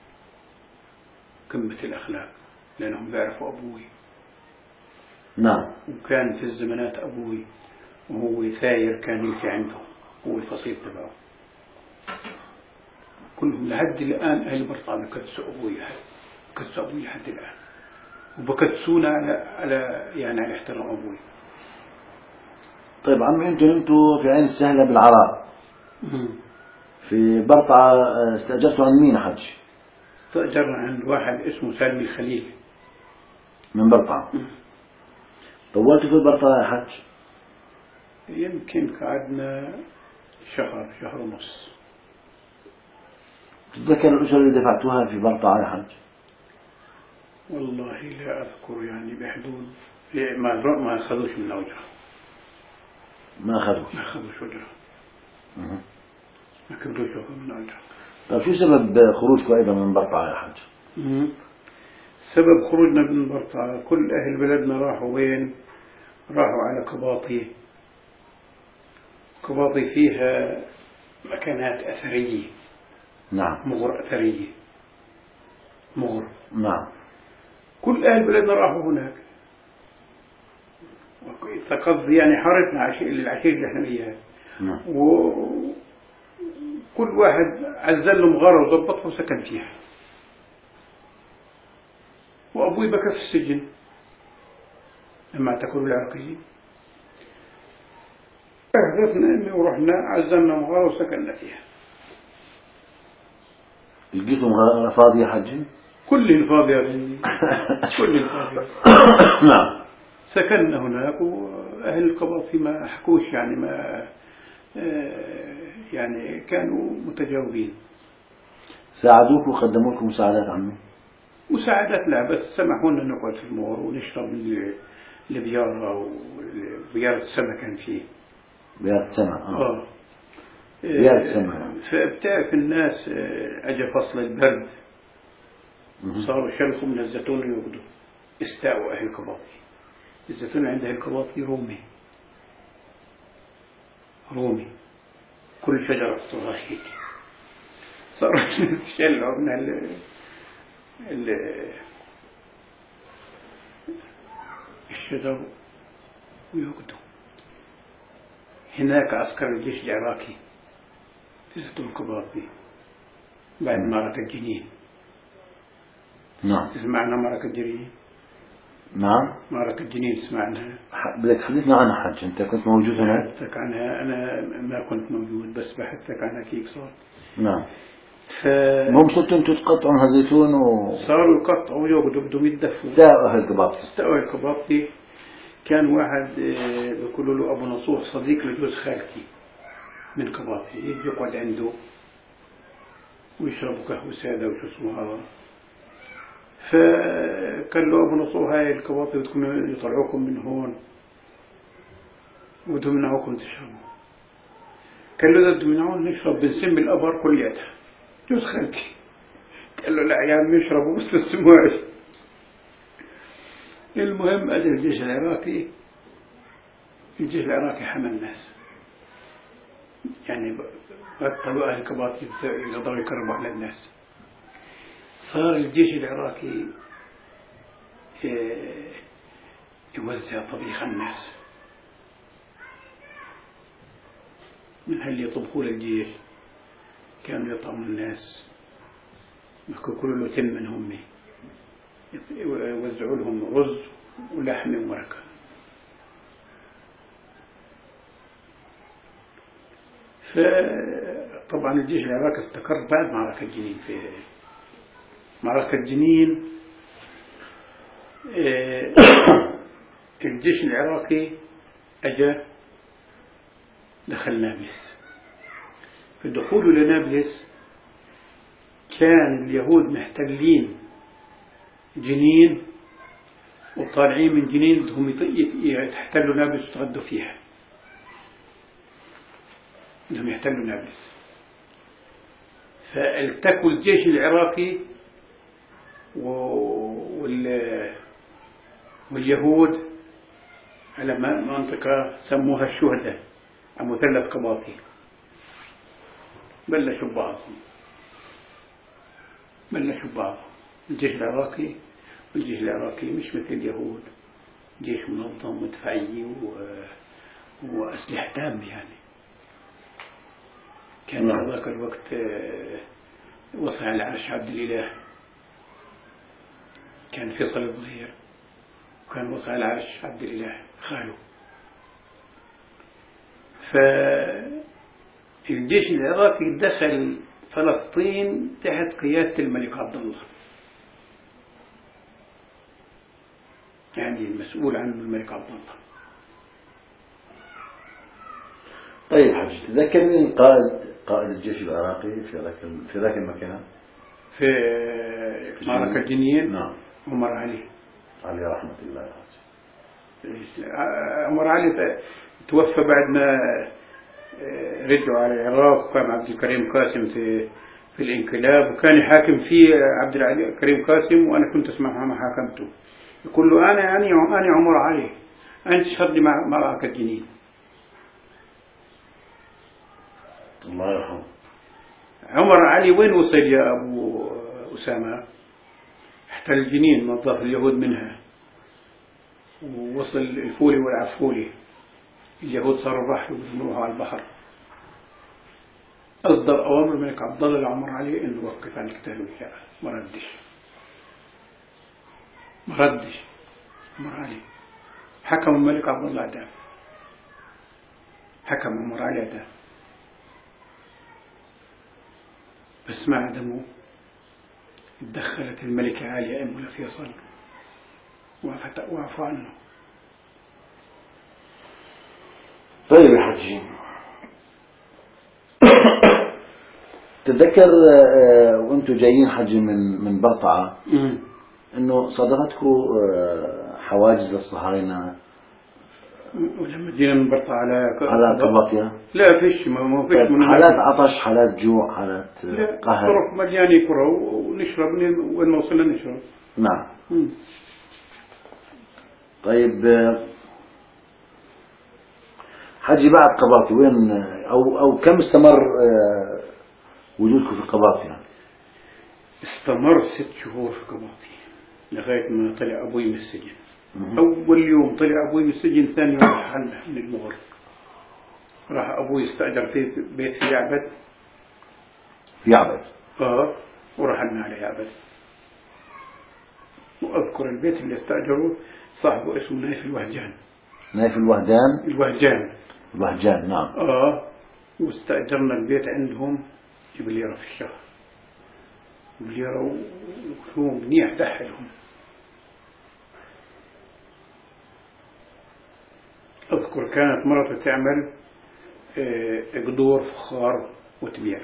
Speaker 2: قمة الأخلاق، لأنهم بيعرفوا أبوي.
Speaker 1: نعم.
Speaker 2: وكان في الزمانات أبوي وهو ثاير كان يمشي عنده، هو الفصيل تبعه. كلهم لحد الآن أهل برطة بكتسوا أبوي، بكتسوا أبوي لحد الآن، وبكتسونا على على يعني على احترام أبوي.
Speaker 1: طيب عمي انتوا انتوا في عين السهلة بالعراء، في برطعة استأجرتوا عن مين حج؟
Speaker 2: استأجرنا عند واحد اسمه سالم الخليل
Speaker 1: من برطعة. طولتوا في برطعة يا حج؟
Speaker 2: يمكن قعدنا شهر شهر ونص.
Speaker 1: تتذكر الأجرة اللي دفعتوها في برطعة يا حج؟
Speaker 2: والله لا أذكر، يعني بحدود ما ما أخذوش من أجرة.
Speaker 1: ما أخذوش؟
Speaker 2: ما أخذوش أجرة. ما كبروش من أجرة.
Speaker 1: طيب شو سبب خروجكم أيضا من برطعة يا حج؟
Speaker 2: سبب خروجنا من برطعة كل أهل بلدنا راحوا وين؟ راحوا على قباطي القباطي فيها مكانات أثرية.
Speaker 1: نعم.
Speaker 2: مغر أثرية. مغر.
Speaker 1: نعم.
Speaker 2: كل أهل بلدنا راحوا هناك. فقد يعني حارتنا عشير للعشير اللي احنا إياها.
Speaker 1: نعم.
Speaker 2: وكل واحد عزل له مغارة وضبطها وسكن فيها. وأبوي بكى في السجن لما اعتقلوا العراقيين. أهدفنا إني ورحنا عزلنا مغارة وسكننا فيها.
Speaker 1: لقيتوا مغارة فاضية حجي؟
Speaker 2: كلهن فاضية. كلهن فاضية.
Speaker 1: نعم.
Speaker 2: سكننا هناك وأهل القباطي ما حكوش يعني ما يعني كانوا متجاوبين.
Speaker 1: ساعدوك وقدموا لكم مساعدات عمي؟
Speaker 2: مساعدات لا، بس سمحوا لنا نقعد في المور ونشرب من البيارة وبيارة السمك كان فيه.
Speaker 1: بيارة السمك.
Speaker 2: اه.
Speaker 1: بيارة السمك.
Speaker 2: فبتعرف الناس أجا فصل البرد صاروا شلخوا من الزيتون يوقدوا. استاءوا أهل القباطي. الزيتون عند أهل القباطي رومي. رومي. كل شجرة صغيرة هيك. صاروا يتشلعوا من ال ال الشجر ويوقدوا. هناك عسكر الجيش العراقي في زيتون القباطي بعد معركة جنين.
Speaker 1: نعم.
Speaker 2: سمعنا معركة جنين؟
Speaker 1: نعم.
Speaker 2: معركة جنين سمعناها.
Speaker 1: بدك تحدثنا عنها حج، أنت كنت موجود هناك؟
Speaker 2: بحثتك عنها. أنا ما كنت موجود بس بحثتك عنها كيف صار.
Speaker 1: نعم.
Speaker 2: ف...
Speaker 1: هم صرتوا انتوا تقطعوا زيتون و
Speaker 2: صاروا يقطعوا يوقدوا بدهم يدفوا.
Speaker 1: استاءوا أهل القباطي.
Speaker 2: استاءوا أهل القباطي. كان واحد بيقولوا له أبو نصوح صديق لجوز خالتي من قباطي، يجي يقعد عنده ويشربوا قهوة سادة وشو اسمه هذا. فقال له أبو نصوح هاي القباطي بدكم يطلعوكم من هون وبدهم يمنعوكم تشربوا. قال له إذا بدهم يمنعون نشرب بنسم الأبر كلياتها. جوز خالتي قال له لا يا عم يشربوا بس السمواش. المهم أجل الجيش العراقي. الجيش العراقي حمى الناس يعني بطلوا أهل القباطي يقدروا يكرموا على الناس. صار الجيش العراقي يوزع طبيخ الناس من هل يطبخوا للجيش. كانوا يطعموا الناس كل له تم منهم يوزعوا لهم رز ولحم ومرقة. فطبعا الجيش العراقي استقر بعد معركة جنين. في معركة جنين الجيش العراقي أجا دخل نابلس. في دخوله لنابلس كان اليهود محتلين جنين وطالعين من جنين بدهم يحتلوا نابلس ويتغدوا فيها. بدهم يحتلوا نابلس. فالتقوا الجيش العراقي واليهود على منطقة سموها الشهداء على مثلث قباطي. بلشوا بعضهم بلشوا بعضهم الجيش العراقي. والجيش العراقي مش مثل اليهود، جيش منظم مدفعي وأسلحة تامة يعني. كان في ذاك الوقت وصل على عرش عبد الإله كان فيصل الصغير، وكان وصل على عرش عبد الإله خاله. فالجيش العراقي دخل فلسطين تحت قيادة الملك عبد الله، يعني المسؤول عنه الملك عبد الله.
Speaker 1: طيب حج، تذكرني قائد قائد الجيش العراقي في ذاك في ذاك المكان
Speaker 2: في معركة جنين.
Speaker 1: نعم.
Speaker 2: عمر علي
Speaker 1: عليه رحمة الله.
Speaker 2: عمر علي توفى بعد ما رجعوا على العراق، وكان عبد الكريم قاسم في في الانقلاب، وكان يحاكم فيه عبد الكريم قاسم، وأنا كنت أسمع ما حاكمته. يقول له أنا يعني أنا عمر علي، أنت شهد مع معركة جنين.
Speaker 1: الله يرحمه.
Speaker 2: عمر علي وين وصل يا أبو أسامة؟ احتل الجنين نظف اليهود منها، ووصل الفولي والعفولي، اليهود صاروا راحوا يروحوا على البحر. أصدر أوامر الملك عبد الله لعمر علي إنه يوقف عن القتال والجهاد، ما ردش ما ردش عمر علي. حكم الملك عبد الله إعدام، حكم عمر علي إعدام، بس مع دمه تدخلت الملكة عالية أم الفيصل وعفوا عنه.
Speaker 1: طيب يا حجي، تتذكر وانتم جايين حجي من من برطعة انه صادفتكم حواجز للصهاينة
Speaker 2: ولما جينا من برطعة على
Speaker 1: على قباطية؟
Speaker 2: لا فيش، ما فيش.
Speaker 1: طيب حالات عطش، حالات جوع، حالات قهر؟
Speaker 2: طرق مليانة كرة ونشرب وين ما وصلنا نشرب.
Speaker 1: نعم.
Speaker 2: مم.
Speaker 1: طيب حجي بعد قباطي وين او او كم استمر وجودكم في قباطي؟ يعني
Speaker 2: استمر ست شهور في قباطي لغاية ما طلع أبوي من السجن. أول يوم طلع أبوي من السجن، ثاني يوم رحل من المغرب. راح أبوي استأجر في بيت في يعبد.
Speaker 1: في يعبد؟
Speaker 2: آه، ورحلنا على يعبد. وأذكر البيت اللي استأجروه صاحبه اسمه نايف الوهجان.
Speaker 1: نايف الوهدان؟
Speaker 2: الوهجان
Speaker 1: الوهجان، نعم.
Speaker 2: آه، واستأجرنا البيت عندهم بليرة في الشهر، بليرة وشو منيح دحلهم. أذكر كانت مرته تعمل قدور فخار وتبيع.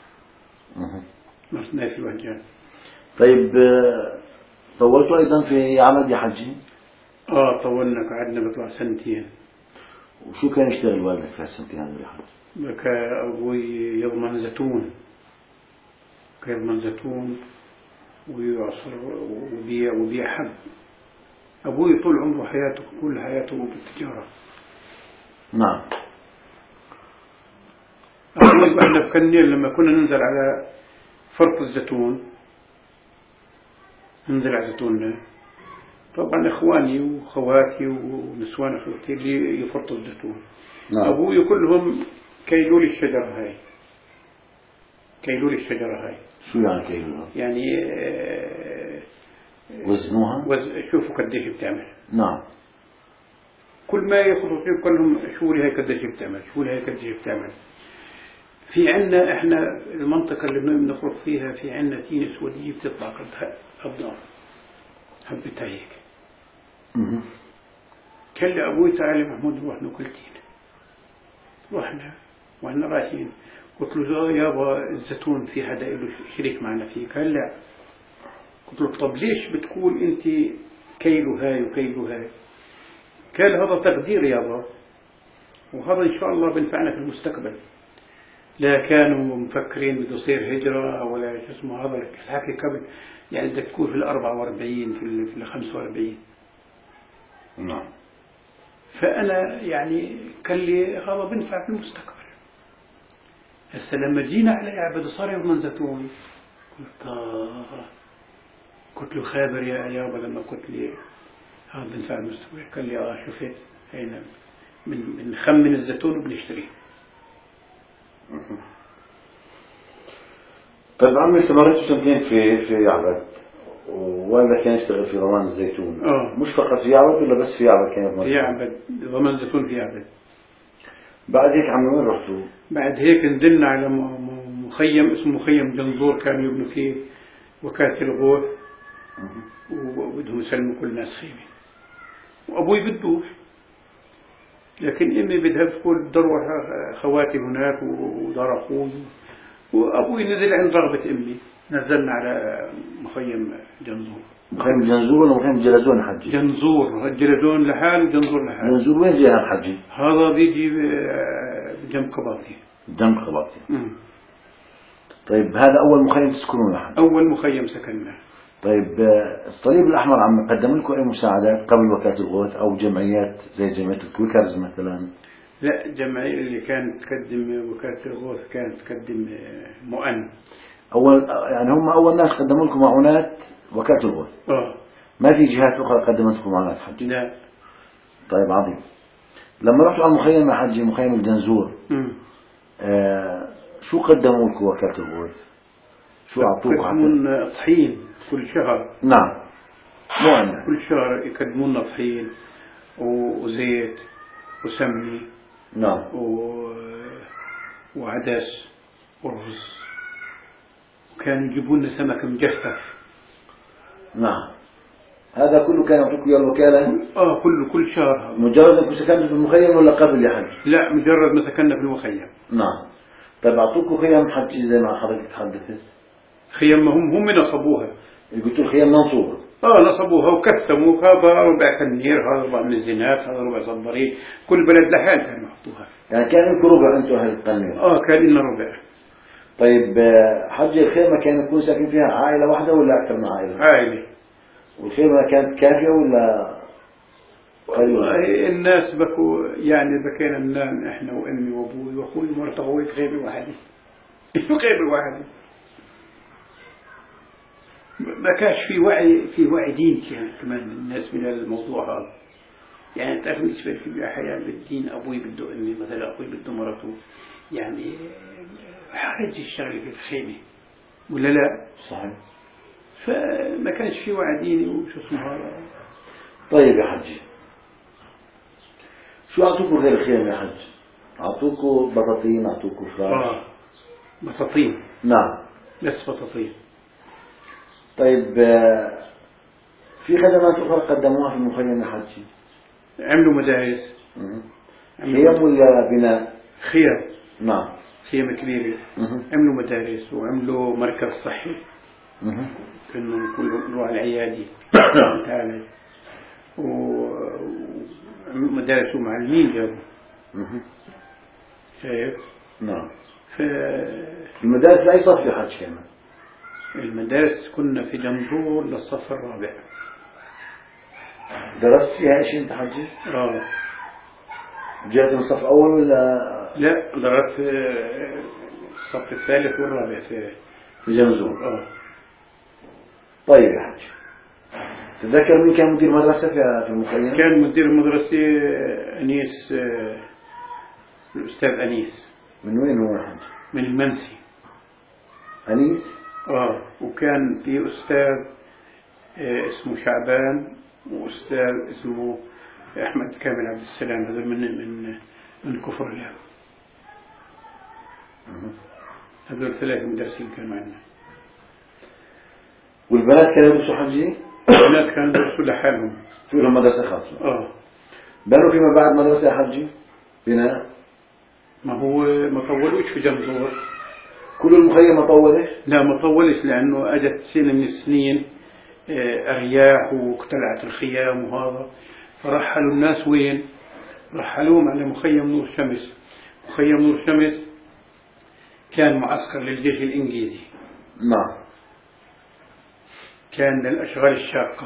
Speaker 2: مرت نايف الوهجان.
Speaker 1: طيب طولتوا أيضا في عمل يا حجي؟
Speaker 2: آه طولنا، قعدنا بطلع سنتين.
Speaker 1: وشو كان يشتغل والدك في هالسنتين هذول يا حجي؟
Speaker 2: كان أبوي يضمن زيتون، كان يضمن زيتون ويعصر وبيع وبيع حب. أبوي طول عمره حياته كل حياته بالتجارة.
Speaker 1: نعم.
Speaker 2: أبوي إحنا في كنيل لما كنا ننزل على فرط الزيتون، ننزل على زيتوننا، طبعا إخواني وخواتي ونسوان أخوتي اللي يفرطوا الزيتون.
Speaker 1: نعم.
Speaker 2: أبوي كلهم كيلوا لي الشجرة هاي، كيلوا لي الشجرة هاي.
Speaker 1: شو يعني كيلوها؟
Speaker 2: يعني آه
Speaker 1: وزنوها؟
Speaker 2: وز... شوفوا قديش بتعمل.
Speaker 1: نعم.
Speaker 2: كل ما يخلصوا فيه كلهم شو لي هاي قديش بتعمل، شو لي هاي قديش بتعمل. في عنا احنا المنطقة اللي بنخرج فيها في عنا تين اسودية بتطلع قد أبنار حبتها هيك. كان لي أبوي تعالي محمود نروح ناكل تين. رحنا وإحنا رايحين قلت له يابا الزيتون في حدا له شريك معنا فيه؟ قال لا. قلت له طب ليش بتقول أنت كيلو هاي وكيلو هاي؟ قال هذا تقدير يابا، وهذا إن شاء الله بنفعنا في المستقبل. لا كانوا مفكرين بده يصير هجرة ولا شو اسمه، هذا الحكي قبل يعني بدك تكون في الأربعة وأربعين في الخمسة وأربعين.
Speaker 1: نعم.
Speaker 2: فأنا يعني قال لي هذا بنفع في المستقبل. هسه لما جينا على يعبد صار يضمن زيتون، قلت آه. قلت له خابر يا يابا لما قلت لي هذا بنفع في المستقبل؟ قال لي آه شفت هينا من بنخمن الزيتون وبنشتريه.
Speaker 1: طيب عمي استمرت سنتين في في يعبد، ووالدك كان يشتغل في ضمان الزيتون.
Speaker 2: اه
Speaker 1: مش فقط في يعبد ولا بس في يعبد كان يضمن؟
Speaker 2: في يعبد ضمان زيتون في يعبد.
Speaker 1: بعد هيك عمي وين رحتوا؟
Speaker 2: بعد هيك نزلنا على مخيم اسمه مخيم جنزور، كانوا يبنوا فيه وكالة الغوث وبدهم يسلموا كل الناس خيمة. وأبوي بدوش، لكن أمي بدها تقول دروح خواتي هناك ودار أخوي، وأبوي نزل عند رغبة أمي. نزلنا على مخيم جنزور.
Speaker 1: مخيم جنزور ولا مخيم جلزون حجي؟
Speaker 2: جنزور، جلزون لحال وجنزور لحال.
Speaker 1: جنزور وين جهة حجي؟
Speaker 2: هذا بيجي جنب قباطي.
Speaker 1: جنب قباطي. طيب هذا أول مخيم تسكنون لحد؟
Speaker 2: أول مخيم سكننا.
Speaker 1: طيب الصليب الأحمر عم قدم لكم أي مساعدات قبل وكالة الغوث أو جمعيات زي جمعية الكويكرز مثلا؟
Speaker 2: لا، الجمعية اللي كانت تقدم وكالة الغوث كانت تقدم مؤن.
Speaker 1: أول يعني هم أول ناس قدموا لكم معونات وكالة الغوث.
Speaker 2: اه
Speaker 1: ما في جهات أخرى قدمت لكم معونات حج؟
Speaker 2: لا.
Speaker 1: طيب عظيم. لما رحتوا على المخيم يا حجي، مخيم الجنزور، آه شو قدموا لكم وكالة الغوث؟ شو أعطوكم؟
Speaker 2: يقدمون طحين كل شهر.
Speaker 1: نعم، مؤن.
Speaker 2: كل شهر يقدمون طحين وزيت وسمني.
Speaker 1: نعم.
Speaker 2: و... وعدس ورز، وكانوا يجيبون لنا سمك مجفف.
Speaker 1: نعم، هذا كله كان يعطوك إياه الوكالة؟
Speaker 2: اه كله كل شهر.
Speaker 1: مجرد أنكم سكنتوا في المخيم ولا قبل يا حج؟
Speaker 2: لا، مجرد ما سكننا في المخيم.
Speaker 1: نعم. طيب أعطوكم خيام حجي زي ما حضرتك تحدثت؟
Speaker 2: خيمهم هم نصبوها.
Speaker 1: قلت الخيام منصوبة.
Speaker 2: اه نصبوها وكتموا، هذا ربع كنير، هذا ربع مزينات، هذا ربع صبرين، كل بلد لحال كانوا يحطوها.
Speaker 1: يعني كان لكم ربع أنتم أهل القنير؟
Speaker 2: اه كان لنا ربع.
Speaker 1: طيب حج الخيمة كان يكون ساكن فيها عائلة واحدة ولا أكثر من عائلة؟
Speaker 2: عائلة.
Speaker 1: والخيمة كانت كافية ولا قليلة؟
Speaker 2: والله الناس بكوا يعني بكينا ننام احنا وامي وابوي واخوي ومرت ابوي في غيبة واحدة. في غيبة واحدة. ما كانش في وعي، في وعي دين كمان الناس من الموضوع هذا. يعني تعرف بالنسبة لي أحيانا بالدين أبوي بده أمي مثلا، أبوي بده مرته، يعني حرج الشغل في الخيمة ولا لا؟
Speaker 1: صحيح.
Speaker 2: فما كانش في وعي ديني وشو اسمه هذا.
Speaker 1: طيب يا حج، شو أعطوكوا غير الخيم يا حج؟ أعطوكوا بطاطين، أعطوكوا فراخ؟
Speaker 2: آه بطاطين.
Speaker 1: نعم
Speaker 2: بس بطاطين.
Speaker 1: طيب في خدمات أخرى قدموها في المخيم يا حج؟
Speaker 2: عملوا مدارس.
Speaker 1: خيم ولا بناء؟
Speaker 2: خيم.
Speaker 1: نعم.
Speaker 2: خيم كبيرة. عملوا مدارس وعملوا مركز صحي. كانوا نروح على العيادة تعالى، ومدارس ومعلمين جابوا. شايف؟
Speaker 1: نعم.
Speaker 2: ف
Speaker 1: المدارس لأي صف يا حج كمان؟
Speaker 2: المدارس كنا في جنزور للصف الرابع.
Speaker 1: درست فيها ايش انت حجي؟
Speaker 2: اه
Speaker 1: جات من الصف الاول ولا؟
Speaker 2: لا، درست في الصف الثالث والرابع في
Speaker 1: في جنزور.
Speaker 2: اه.
Speaker 1: طيب يا حج، تتذكر مين كان مدير مدرسة في المخيم؟
Speaker 2: كان مدير المدرسة أنيس، الأستاذ أنيس.
Speaker 1: من وين هو يا حج؟
Speaker 2: من المنسي.
Speaker 1: أنيس؟
Speaker 2: اه. وكان في أستاذ اسمه شعبان، وأستاذ اسمه أحمد كامل عبد السلام، هذا من من من كفر الله. هذول ثلاثة مدرسين كانوا معنا.
Speaker 1: والبنات كانوا يدرسوا حجي؟
Speaker 2: البنات كانوا يدرسوا لحالهم.
Speaker 1: في لهم مدرسة خاصة؟
Speaker 2: اه.
Speaker 1: بنوا فيما بعد مدرسة يا حجي؟ بناء؟
Speaker 2: ما هو ما طولوش في جنزور.
Speaker 1: كل المخيم ما طولش؟
Speaker 2: لا ما طولش، لأنه أجت سنة من السنين أرياح واقتلعت الخيام وهذا، فرحلوا الناس وين؟ رحلوهم على مخيم نور شمس. مخيم نور شمس كان معسكر للجيش الإنجليزي.
Speaker 1: نعم.
Speaker 2: كان للأشغال الشاقة.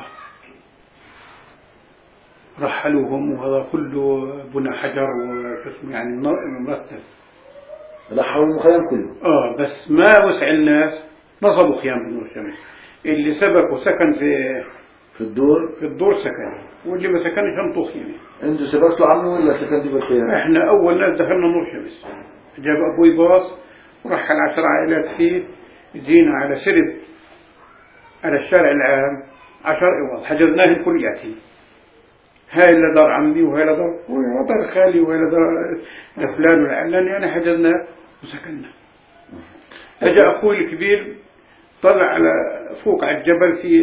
Speaker 2: رحلوهم وهذا كله بنى حجر وقسم يعني مرتب.
Speaker 1: رحلوا المخيم كله؟
Speaker 2: اه بس ما وسع الناس، نصبوا خيام بنور شمس. اللي سبق وسكن في
Speaker 1: في الدور؟
Speaker 2: في الدور سكن، واللي ما سكنش انطوا خيمة.
Speaker 1: انتوا سبقتوا عنه ولا سكنتوا بالخيام؟
Speaker 2: احنا اول ناس دخلنا نور شمس. جاب ابوي باص ورحل عشر عائلات فيه، جينا على سرب على الشارع العام عشر اوض، حجزناهم كلياتهم. هاي اللي دار عمي وهاي اللي دار وهاي دار خالي وهاي اللي دار فلان والعلاني، يعني حجزنا وسكننا. اجا اخوي الكبير طلع على فوق على الجبل في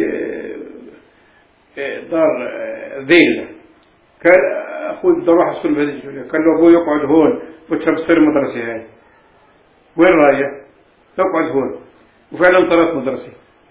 Speaker 2: دار ذيل. كان اخوي بده يروح اسكن بهذه الجبل، قال له ابوي يقعد هون وتشرب سر المدرسه هاي. وين رايح؟ يقعد هون، وفعلا طلعت مدرسه.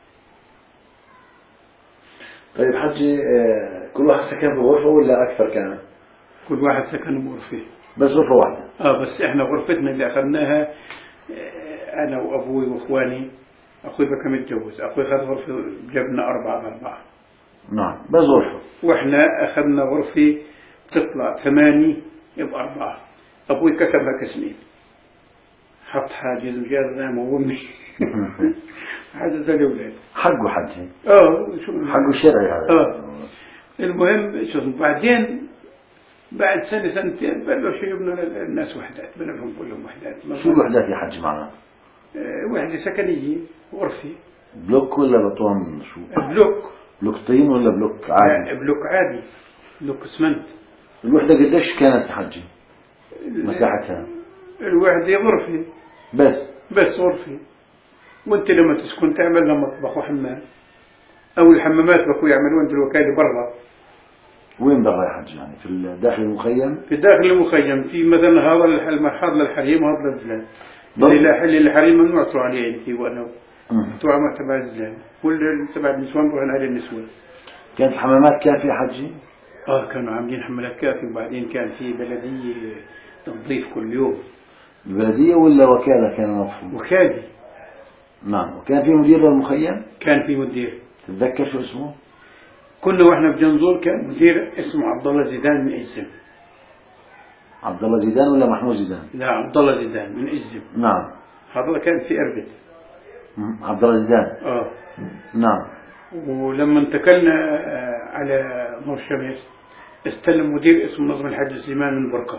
Speaker 1: طيب حجي، كل واحد سكن بغرفة ولا أكثر كان؟
Speaker 2: كل واحد سكن بغرفة.
Speaker 1: بس غرفة واحدة؟
Speaker 2: اه بس احنا غرفتنا اللي اخذناها انا وابوي واخواني. اخوي بكى متجوز، اخوي اخذ غرفة جبنا اربعة باربعة.
Speaker 1: نعم بس غرفة.
Speaker 2: واحنا اخذنا غرفة تطلع ثمانية باربعة. أبوي كسبها كسنين، حط حاجز وجاز نام وأمي حاجز الأولاد
Speaker 1: حقه حجي
Speaker 2: آه شو
Speaker 1: حقه شرعي هذا.
Speaker 2: آه المهم شو بعدين بعد سنة سنتين بلشوا يبنوا الناس وحدات، بنوا لهم كلهم وحدات.
Speaker 1: شو الوحدات يا حج معنا؟
Speaker 2: آه وحدة سكنية غرفي.
Speaker 1: بلوك ولا بطون شو؟
Speaker 2: بلوك.
Speaker 1: بلوك طين ولا بلوك عادي؟
Speaker 2: آه بلوك عادي، بلوك اسمنت.
Speaker 1: الوحدة قديش كانت يا حجي؟ مساحتها؟
Speaker 2: الوحدة غرفي
Speaker 1: بس
Speaker 2: بس غرفي، وانت لما تسكن تعمل لها مطبخ وحمام، او الحمامات بكو يعملوا عند الوكالة برا.
Speaker 1: وين برا يا حج يعني؟ في داخل المخيم؟
Speaker 2: في داخل المخيم، في مثلا هذا المرحاض للحريم وهذا للزلال. اللي لا اللي الحريم ممنوع تروح عليه انت وانا تروح مع تبع الزلال، واللي تبع النسوان بروح على النسوان.
Speaker 1: كانت الحمامات كافية يا حجي؟
Speaker 2: اه كانوا عاملين حملات كافية، وبعدين كان في بلدية تنظيف كل يوم.
Speaker 1: البلدية ولا وكالة كان مفهوم؟
Speaker 2: وكالة.
Speaker 1: نعم. وكان في مدير للمخيم؟
Speaker 2: كان في مدير.
Speaker 1: تتذكر شو اسمه؟
Speaker 2: كنا واحنا بجنزور كان مدير اسمه عبد الله زيدان من إزم.
Speaker 1: عبد الله زيدان ولا محمود زيدان؟
Speaker 2: لا عبد الله زيدان من إزم.
Speaker 1: نعم.
Speaker 2: هذا كان في إربد.
Speaker 1: عبد الله زيدان.
Speaker 2: اه.
Speaker 1: نعم.
Speaker 2: ولما انتقلنا على نور شمس استلم مدير اسمه نظم الحج سليمان من بركة.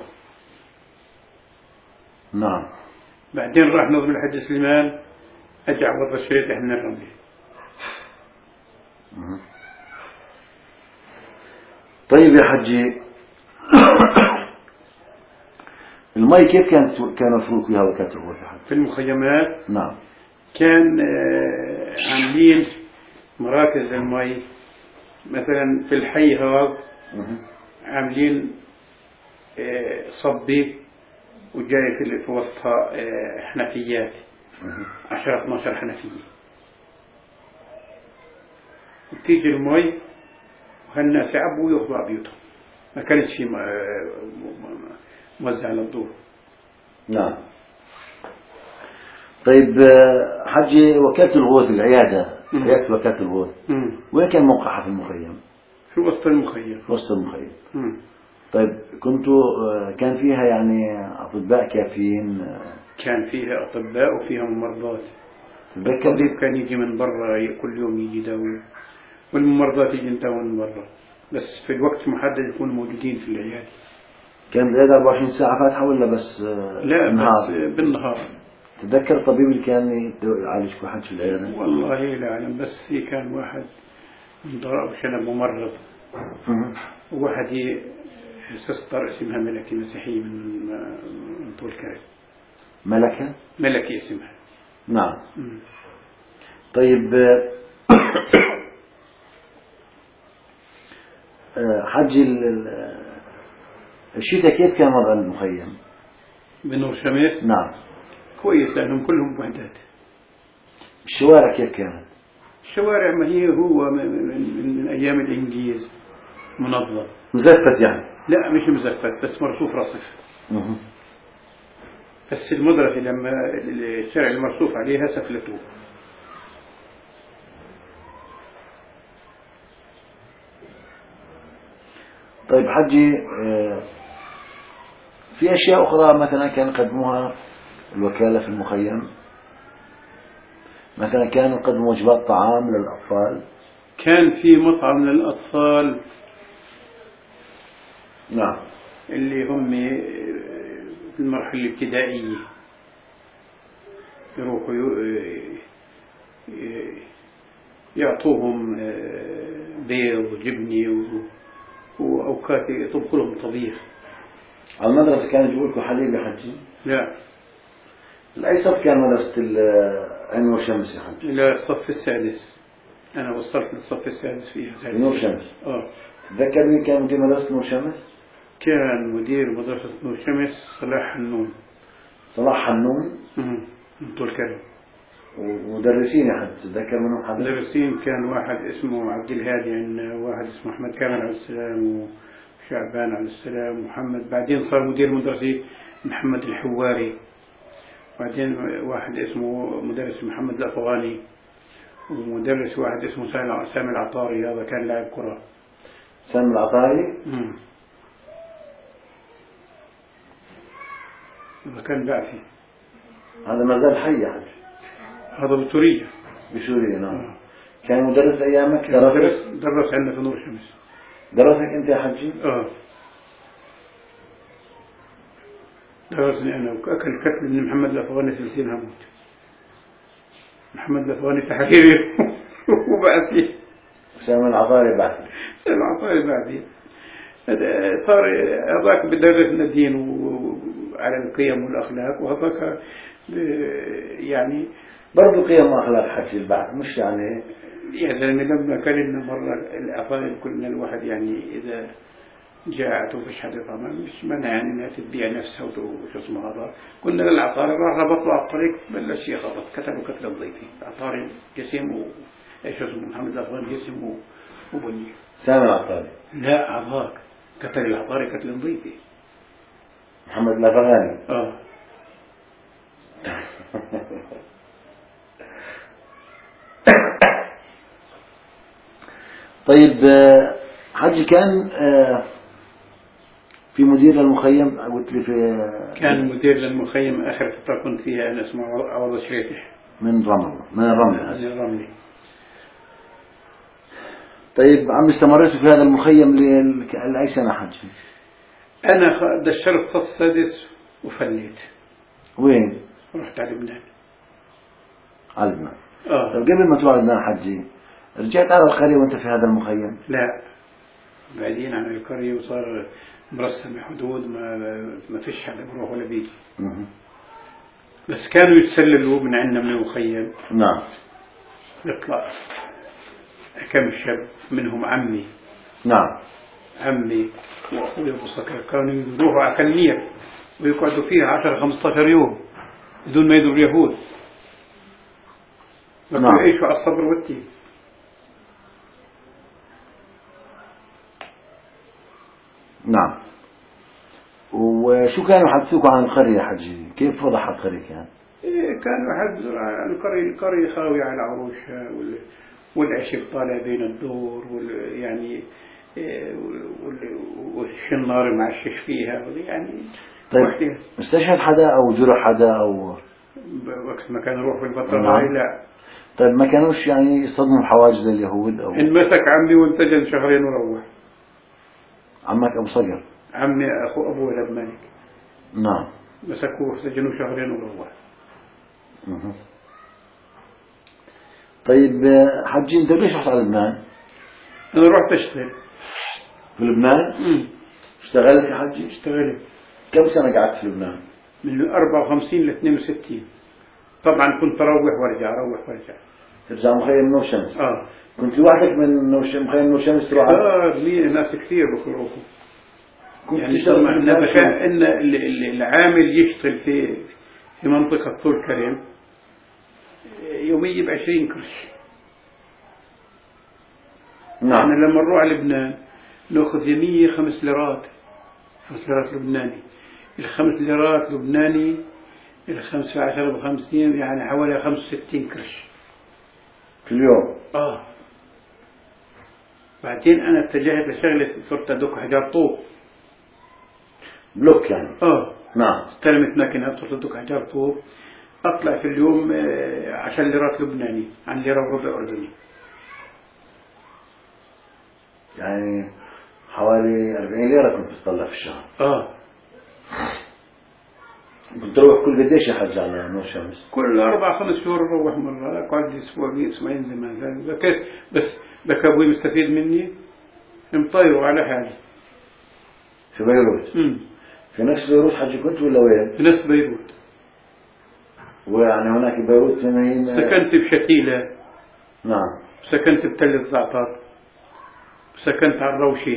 Speaker 1: نعم.
Speaker 2: بعدين راح نظم الحج سليمان أجى عبد الرشيد احنا الرملي.
Speaker 1: طيب يا حجي المي كيف كانت كانوا يفرقوا فيها وكالة الغوث يا حجي؟
Speaker 2: في المخيمات
Speaker 1: نعم.
Speaker 2: كان عاملين مراكز المي، مثلا في الحي هذا عاملين صبي وجاي في وسطها حنفيات عشرة اثناشر حنفية، تيجي المي وهالناس يعبوا وياخذوا على بيوتهم، ما كانت شيء موزع للدور.
Speaker 1: نعم. طيب حجي وكالة الغوث العيادة، عيادة وكالة الغوث وين كان موقعها في المخيم؟
Speaker 2: في وسط المخيم.
Speaker 1: في وسط المخيم.
Speaker 2: مم.
Speaker 1: طيب كنتوا كان فيها يعني أطباء كافيين؟
Speaker 2: كان فيها أطباء وفيها ممرضات. الطبيب كان يجي من برا كل يوم يجي يداوي، والممرضات يجي يداوي من برا، بس في الوقت محدد يكونوا موجودين في العيادة.
Speaker 1: كان العيادة أربعة وعشرين ساعة فاتحة ولا بس
Speaker 2: لا
Speaker 1: بالنهار؟
Speaker 2: بس بالنهار.
Speaker 1: تذكر الطبيب اللي كان يعالج كل حد في العيادة؟
Speaker 2: والله لا أعلم، بس كان واحد من دار أبو شنب ممرض، وواحد سستر اسمها ملكي مسيحية من من طول كرم.
Speaker 1: ملكة؟
Speaker 2: ملكي اسمها.
Speaker 1: نعم.
Speaker 2: مم.
Speaker 1: طيب حجي الشتاء كيف كان وضع المخيم؟
Speaker 2: بنور شمس؟
Speaker 1: نعم.
Speaker 2: كويس لأنهم كلهم وحدات.
Speaker 1: الشوارع كيف كانت؟
Speaker 2: الشوارع ما هي هو من, من, من أيام الإنجليز منظم.
Speaker 1: مزفت يعني؟
Speaker 2: لا مش مزفت، بس مرصوف رصف.
Speaker 1: مه.
Speaker 2: بس المدرسة لما الشارع المرصوف عليها سفلته.
Speaker 1: طيب حجي في أشياء أخرى مثلا كان يقدموها الوكالة في المخيم؟ مثلا كانوا يقدموا وجبات طعام للأطفال؟
Speaker 2: كان في مطعم للأطفال.
Speaker 1: نعم.
Speaker 2: اللي هم في المرحلة الابتدائية يروحوا يعطوهم بيض وجبنة وأوقات يطبخوا لهم طبيخ.
Speaker 1: على المدرسة كانوا يجيبوا لكم حليب يا حجي؟
Speaker 2: لا.
Speaker 1: الأي صف كان مدرسة نور شمس يا حجي؟
Speaker 2: لا الصف السادس، أنا وصلت للصف السادس فيها.
Speaker 1: نور شمس.
Speaker 2: آه.
Speaker 1: تذكر مين كان مدير مدرسة نور شمس؟
Speaker 2: كان مدير مدرسة نور شمس صلاح حنون.
Speaker 1: صلاح حنون؟
Speaker 2: من طول كرم.
Speaker 1: ومدرسين يا حد تذكر منهم حد؟
Speaker 2: مدرسين كان واحد اسمه عبد الهادي، عندنا واحد اسمه أحمد كامل عليه السلام، وشعبان عليه السلام، ومحمد. بعدين صار مدير مدرسة محمد الحواري، بعدين واحد اسمه مدرس محمد الأفغاني، ومدرس واحد اسمه سامي العطاري، هذا كان لاعب كرة.
Speaker 1: سامي العطاري؟
Speaker 2: مم. مكان بعثي.
Speaker 1: هذا ما زال حي يا حج؟
Speaker 2: هذا بسوريا.
Speaker 1: بسوريا نعم.
Speaker 2: آه.
Speaker 1: كان مدرس أيامك؟
Speaker 2: درس درس عندنا في نور الشمس.
Speaker 1: درسك أنت يا حجي؟
Speaker 2: آه درسني أنا، وأكل كتب من محمد الأفغاني ثلاثين هموت. محمد الأفغاني تحريري وبعثي.
Speaker 1: سامي العطاري بعثي.
Speaker 2: سامي العطاري بعثي. صار هذاك بدرسنا الدين وعلى القيم والأخلاق، وهذاك يعني
Speaker 1: برضو قيم وأخلاق حجي البعث، مش يعني
Speaker 2: يا زلمة. لما كلمنا مرة الأفاضل كلنا الواحد يعني إذا جاءت وفيش حد طبعا مش منع يعني انها تبيع نفسها وشو اسمه هذا. كنا للعطاري راح ربطوا على الطريق بلش يخبط، كتبوا كتله ضيفي عطاري جسيم و ايش اسمه محمد الافغاني جسيم و... وبني.
Speaker 1: سامي العطاري؟
Speaker 2: لا عطاك كتل العطاري كتل ضيفي.
Speaker 1: محمد الافغاني.
Speaker 2: اه
Speaker 1: طيب حجي كان في مدير للمخيم قلت لي في
Speaker 2: كان مدير للمخيم آخر فترة كنت فيها أنا اسمه عوض شريتح
Speaker 1: من رمل من الرمل
Speaker 2: من الرملي.
Speaker 1: طيب عم استمريتوا في هذا المخيم لأي سنة حجي؟
Speaker 2: أنا دشرت خط سادس وفليت.
Speaker 1: وين؟
Speaker 2: رحت على لبنان.
Speaker 1: على لبنان.
Speaker 2: آه.
Speaker 1: طيب قبل ما تروح على لبنان حجي رجعت على القرية وأنت في هذا المخيم؟
Speaker 2: لا بعدين عن القرية وصار مرسم حدود ما ما فيش حدا بروح ولا بيجي. بس كانوا يتسللوا من عندنا من المخيم.
Speaker 1: نعم.
Speaker 2: يطلع كم شاب منهم عمي.
Speaker 1: نعم.
Speaker 2: عمي وأخوي أبو صقر كانوا يروحوا على كنير ويقعدوا فيها عشرة خمسة عشر يوم بدون ما يدوا اليهود.
Speaker 1: نعم.
Speaker 2: يعيشوا على الصبر والتين.
Speaker 1: نعم. وشو كانوا يحدثوكم عن القرية حجي؟ كيف وضح القرية كان؟
Speaker 2: إيه كانوا يحدثوا عن القرية. القرية خاوية على عروشها والعشب طالع بين الدور يعني والشنار معشش فيها يعني.
Speaker 1: طيب استشهد حدا أو جرح حدا أو
Speaker 2: وقت ما كان يروح في الفترة هاي؟ لا.
Speaker 1: طيب ما كانوش يعني يصطدموا بحواجز اليهود أو؟
Speaker 2: انمسك عمي وانتجن شهرين وروح.
Speaker 1: عمك أبو صقر؟
Speaker 2: عمي أخو أبوه لبناني.
Speaker 1: نعم.
Speaker 2: مسكوه سجنوا شهرين وروح.
Speaker 1: أه. طيب حجي أنت ليش رحت على لبنان؟
Speaker 2: أنا رحت أشتغل
Speaker 1: في لبنان؟
Speaker 2: مم.
Speaker 1: اشتغلت يا حجي؟
Speaker 2: اشتغلت.
Speaker 1: كم سنة قعدت في لبنان؟
Speaker 2: من أربعة وخمسين ل اثنين وستين. طبعا كنت أروح وارجع أروح وارجع.
Speaker 1: ترجع مخيم نور شمس؟
Speaker 2: آه.
Speaker 1: كنت لوحدك من نور شمس مخيم نور شمس تروح؟
Speaker 2: آه ناس كثير بيروحوا. يعني طبعا إن العامل يشتغل في في منطقة طول كريم يومية بعشرين قرش.
Speaker 1: نعم.
Speaker 2: يعني لما نروح على لبنان نأخذ يومية خمس ليرات. خمس ليرات لبناني. الخمس ليرات لبناني الخمسة عشر بخمسين يعني حوالي خمسة وستين قرش
Speaker 1: في اليوم.
Speaker 2: آه. بعدين أنا اتجهت لشغلة صرت أدق حجار طوب.
Speaker 1: بلوك يعني.
Speaker 2: آه.
Speaker 1: نعم.
Speaker 2: استلمت ماكينة صرت أدق حجار طوب. أطلع في اليوم عشر ليرات لبناني عن ليرة وربع أردني.
Speaker 1: يعني حوالي أربعين ليرة كنت تطلع في الشهر.
Speaker 2: آه.
Speaker 1: كنت تروح كل قديش يا حج على نور شمس؟
Speaker 2: كل أربع خمس شهور بروح مرة. قعد أسبوع مية أسبوعين زمان. بس بس بك أبوي مستفيد مني مطيره على حالي.
Speaker 1: في بيروت؟
Speaker 2: امم
Speaker 1: في نفس بيروت حجي كنت ولا وين؟
Speaker 2: في نفس بيروت.
Speaker 1: ويعني هناك بيروت ثمانين.
Speaker 2: سكنت بشتيلة.
Speaker 1: نعم.
Speaker 2: سكنت بتل الزعتر. سكنت على الروشة.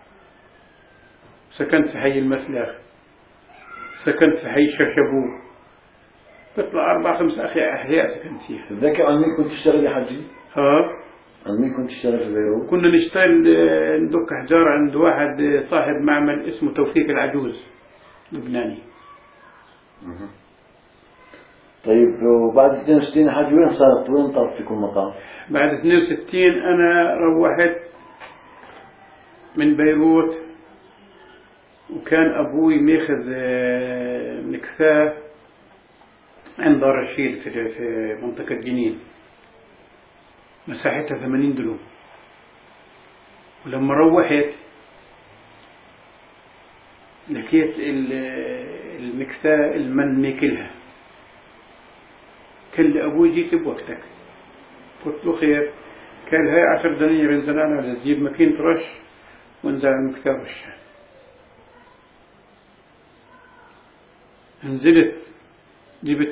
Speaker 2: سكنت في حي المسلخ. سكنت في حي شرشبور. بطلع أربع خمس أخي أحياء سكنت فيها.
Speaker 1: تتذكر عن مين كنت تشتغل يا حجي؟
Speaker 2: ها؟
Speaker 1: عن مين كنت تشتغل في بيروت؟
Speaker 2: كنا نشتغل ندك حجار عند واحد صاحب معمل اسمه توفيق العجوز لبناني.
Speaker 1: مه. طيب وبعد اثنين وستين حاج وين صارت وين طلبت فيكم مقام؟
Speaker 2: بعد اثنين وستين أنا روحت من بيروت وكان أبوي ماخذ مكثاة عند دار الرشيد في في منطقة جنين، مساحتها ثمانين دلوم. ولما روحت لقيت المكثاة المن ماكلها. كان لأبوي جيت بوقتك، قلت له خير. قال هاي عشر دنانير انزل أنا تجيب ماكينة رش وانزل المكثاة رشها. نزلت جبت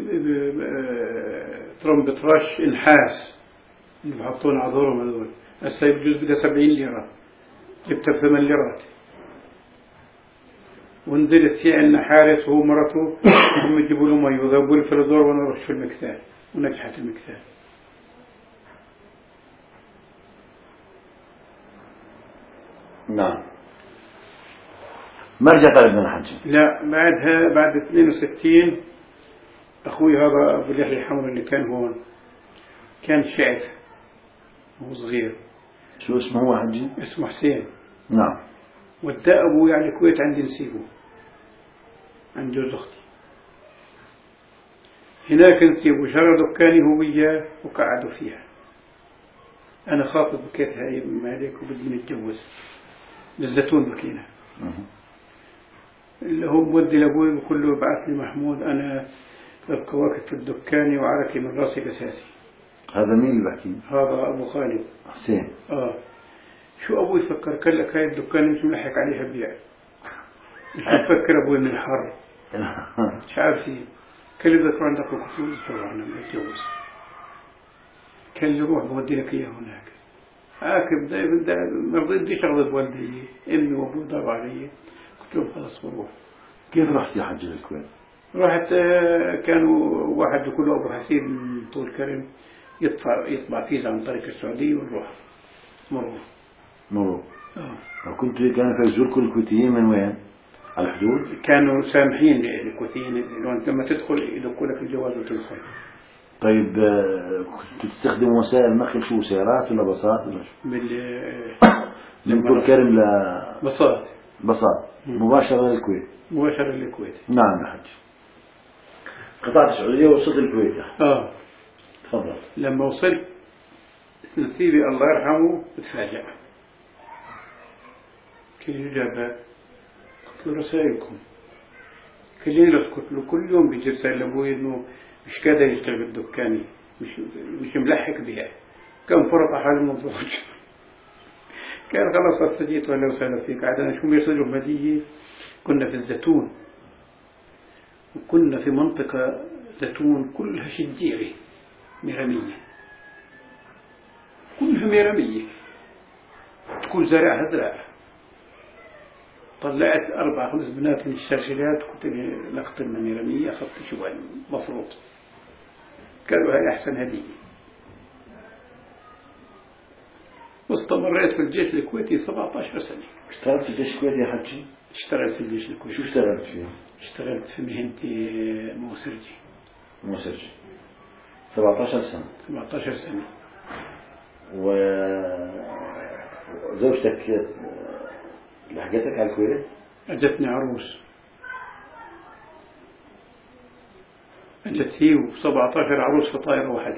Speaker 2: ترمبة رش انحاس اللي بحطون على ظهرهم هذول، هسه بجوز بدها سبعين ليرة، جبتها بثمان ليرات. ونزلت في عنا حارس وهو مرته هم يجيبوا له مي وذوبوا الفلزور وانا ارش في المكثاة، ونجحت المكثاة.
Speaker 1: نعم. ما رجعت على ابن الحج؟
Speaker 2: لا، بعدها بعد اثنين وستين اخوي هذا ابو اللحية الحمراء اللي كان هون كان شعث وهو صغير.
Speaker 1: شو اسمه هو حجي؟
Speaker 2: اسمه حسين.
Speaker 1: نعم.
Speaker 2: ودى ابوي على الكويت عندي نسيبه عند جوز اختي. هناك نسيبه شرى دكاني هو وياه وقعدوا فيها. انا خاطب بكيت هاي مالك وبدي نتجوز بالزيتون بكينا. اللي هو بودي لابوي بقول له ابعث لي محمود انا الكواكب في الدكاني وعركي من راسي الاساسي.
Speaker 1: هذا مين اللي بحكي؟
Speaker 2: هذا ابو خالد
Speaker 1: حسين.
Speaker 2: اه شو ابوي فكر؟ قال لك هاي الدكان مش ملحق عليها بيع. مش مفكر ابوي من الحر مش عارفين. قال لي ذكر عندك كفوز طبعا ما اتجوز. قال لي روح بودي لك اياه هناك. عاكب ده ما رضيتش اغضب والدي، امي وابوي ضربوا علي. قلت لهم خلاص بروح.
Speaker 1: كيف رحت يا حج للكويت؟
Speaker 2: رحت كانوا واحد يقول له ابو حسين من طول كرم يطبع يطبع فيزا عن طريق السعوديه ونروح مرور.
Speaker 1: مرور.
Speaker 2: اه.
Speaker 1: كنت كانوا يفزوا الكويتيين من وين؟ على الحدود؟
Speaker 2: كانوا سامحين الكويتيين لما تدخل يدقوا لك الجواز وتدخل.
Speaker 1: طيب كنتوا تستخدموا وسائل نقل شو سيارات ولا باصات ولا شو؟
Speaker 2: بال
Speaker 1: من طول كرم ل
Speaker 2: باصات.
Speaker 1: باصات مباشرة للكويت.
Speaker 2: مباشرة للكويت.
Speaker 1: نعم يا حج. قطعت السعودية ووصلت الكويت.
Speaker 2: اه.
Speaker 1: تفضل.
Speaker 2: لما وصلت نسيبي الله يرحمه تفاجأ. كيف جابها؟ قلت له رسائلكم. كلين اسكت له كل يوم بيجي رسائل لابوي انه مش قادر يشتغل بالدكاني، مش مش ملحق بها. كم فرط حال الموضوع. كان خلاص استجيت ولا وسهلا فيك. عادنا شو بيرسلوا هدية. كنا في الزيتون وكنا في منطقة زيتون كلها شجيرة ميرامية، كلها ميرامية تكون زرعها زرع. طلعت أربع خمس بنات من الشرشلات كنت نقطنا ميرامية أخذت شو مفروض. قالوا هاي أحسن هدية. واستمريت في الجيش الكويتي سبعة عشر سنة.
Speaker 1: اشتغلت في الجيش الكويتي يا حجي؟
Speaker 2: اشتغلت في الجيش الكويتي.
Speaker 1: شو اشتغلت فيه؟
Speaker 2: اشتغلت في مهنتي موسرجي.
Speaker 1: موسرجي سبعة عشر سنة.
Speaker 2: سبعة عشر سنة.
Speaker 1: وزوجتك لحقتك على الكويت؟
Speaker 2: أجتني عروس. أجت هي وسبعة عشر عروس في طائرة واحدة.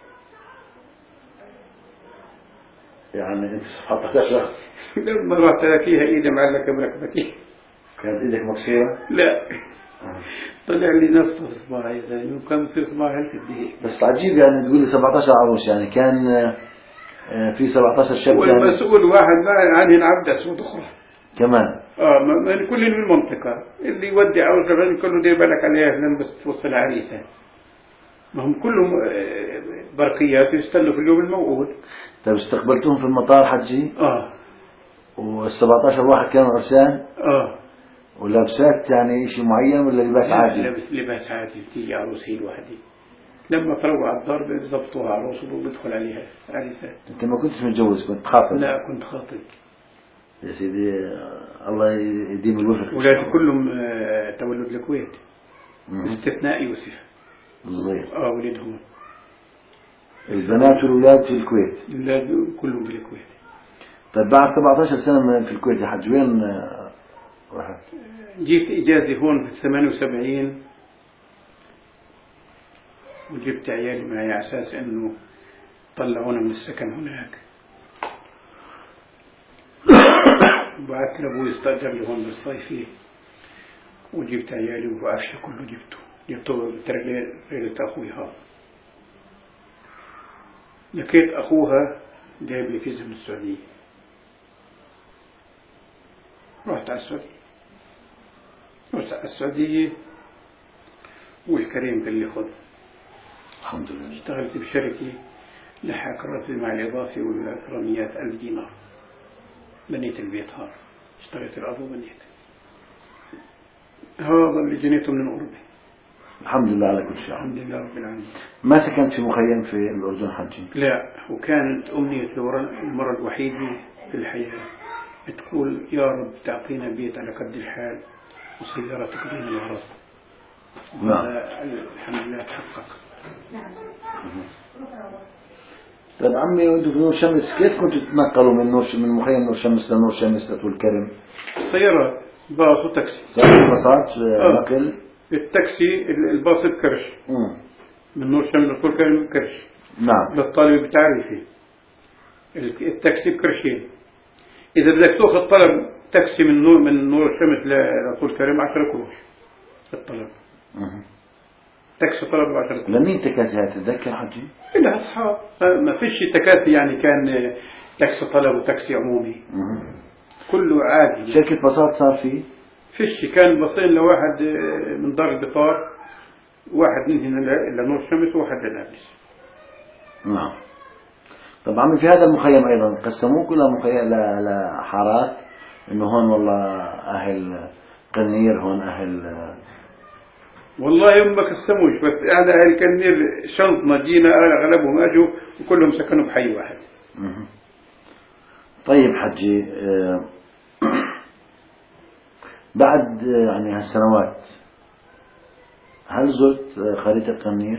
Speaker 1: يعني أنت سبعة عشر شخص.
Speaker 2: لما رحت ألاقيها إيدي معلقة بركبتي.
Speaker 1: كانت إيدك مكسورة؟
Speaker 2: لا. طلع لي نفس إصبعي يعني وكان في إصبعي هل تديه.
Speaker 1: بس عجيب يعني تقول لي سبعة عشر عروس، يعني كان في سبعة عشر شاب.
Speaker 2: والمسؤول واحد ما عنهن عبد أسود أخرى
Speaker 1: كمان.
Speaker 2: اه من كل من المنطقة اللي يودي عروسة كله كله دير بالك عليها لأن بس توصل عريسة. ما هم كلهم برقيات يستلوا في اليوم الموعود.
Speaker 1: طيب استقبلتهم في المطار حجي؟
Speaker 2: اه.
Speaker 1: والسبعة عشر واحد كانوا عرسان؟
Speaker 2: اه.
Speaker 1: ولابسات يعني شيء معين ولا لباس عادي؟
Speaker 2: لابس لباس عادي. تيجي عروسي لوحدي لما تروع على الدار بيضبطوها عروس وبيدخل عليها عريسة.
Speaker 1: انت ما كنتش متجوز، كنت خاطب؟
Speaker 2: لا كنت خاطب
Speaker 1: يا سيدي. الله يديم الوفق.
Speaker 2: ولادي كلهم تولد الكويت باستثناء يوسف
Speaker 1: صغير.
Speaker 2: اه ولدهم.
Speaker 1: البنات والولاد في الكويت؟
Speaker 2: الولاد كلهم بالكويت.
Speaker 1: طيب بعد سبعة عشر سنة في الكويت يا حج وين رحت.
Speaker 2: جيت إجازة هون في ثمانية وسبعين، وجبت عيالي معي على أساس إنه طلعونا من السكن هناك. وبعثت لأبوي استأجر لي هون بالصيفية، وجبت عيالي وعفشي كله جبته جبته ترى ليلة أخوي هذا. لقيت أخوها جايب لي فيزا من السعودية، رحت على السعودية رحت على السعودية والكريم قال لي خذ.
Speaker 1: الحمد لله.
Speaker 2: اشتغلت بشركة لحق الراتب مع الإضافة والإكراميات ألف دينار، بنيت البيت هذا، اشتغلت الأرض وبنيت. هذا اللي جنيته من الأردن.
Speaker 1: الحمد لله على كل شيء.
Speaker 2: الحمد لله رب العالمين.
Speaker 1: ما سكنت في مخيم في الأردن حجي؟
Speaker 2: لا، وكانت أمنية المرة الوحيدة في الحياة تقول يا رب تعطينا بيت على قد الحال وسيارة تقضينا الغرض.
Speaker 1: نعم.
Speaker 2: الحمد لله تحقق.
Speaker 1: طيب عمي، وانتم في نور شمس كيف كنتوا تتنقلوا من نور من مخيم نور شمس لنور شمس لطول كرم؟
Speaker 2: السيارات، باص وتاكسي.
Speaker 1: صار باصات نقل؟
Speaker 2: التاكسي الباص بكرش.
Speaker 1: مم.
Speaker 2: من نور شمس لطول كرم بكرش.
Speaker 1: نعم.
Speaker 2: للطالب بتعريفي. التاكسي بكرشين. إذا بدك تأخذ طلب تاكسي من نور من نور شمس لطول كرم عشرة قروش الطلب.
Speaker 1: مم.
Speaker 2: تاكسي طلب عشرة قروش.
Speaker 1: لمين تكاسي هاي تتذكر حجي؟
Speaker 2: إلها أصحاب، ما فيش تكاسي يعني كان تاكسي طلب وتاكسي عمومي.
Speaker 1: مم.
Speaker 2: كله عادي.
Speaker 1: شركة باصات صار فيه؟
Speaker 2: فيش، كان باصين لواحد من دار البطار، واحد من هنا لنور شمس وواحد لنابلس.
Speaker 1: نعم. طب عمي، في هذا المخيم أيضا قسموك ولا مخيم لحارات، إنه هون والله أهل قنير، هون أهل؟
Speaker 2: والله يوم ما قسموش، بس هذا أهل قنير شنطنا جينا أغلبهم أجوا وكلهم سكنوا بحي واحد.
Speaker 1: مه. طيب حجي، بعد يعني هالسنوات هل زرت خريطة قنير؟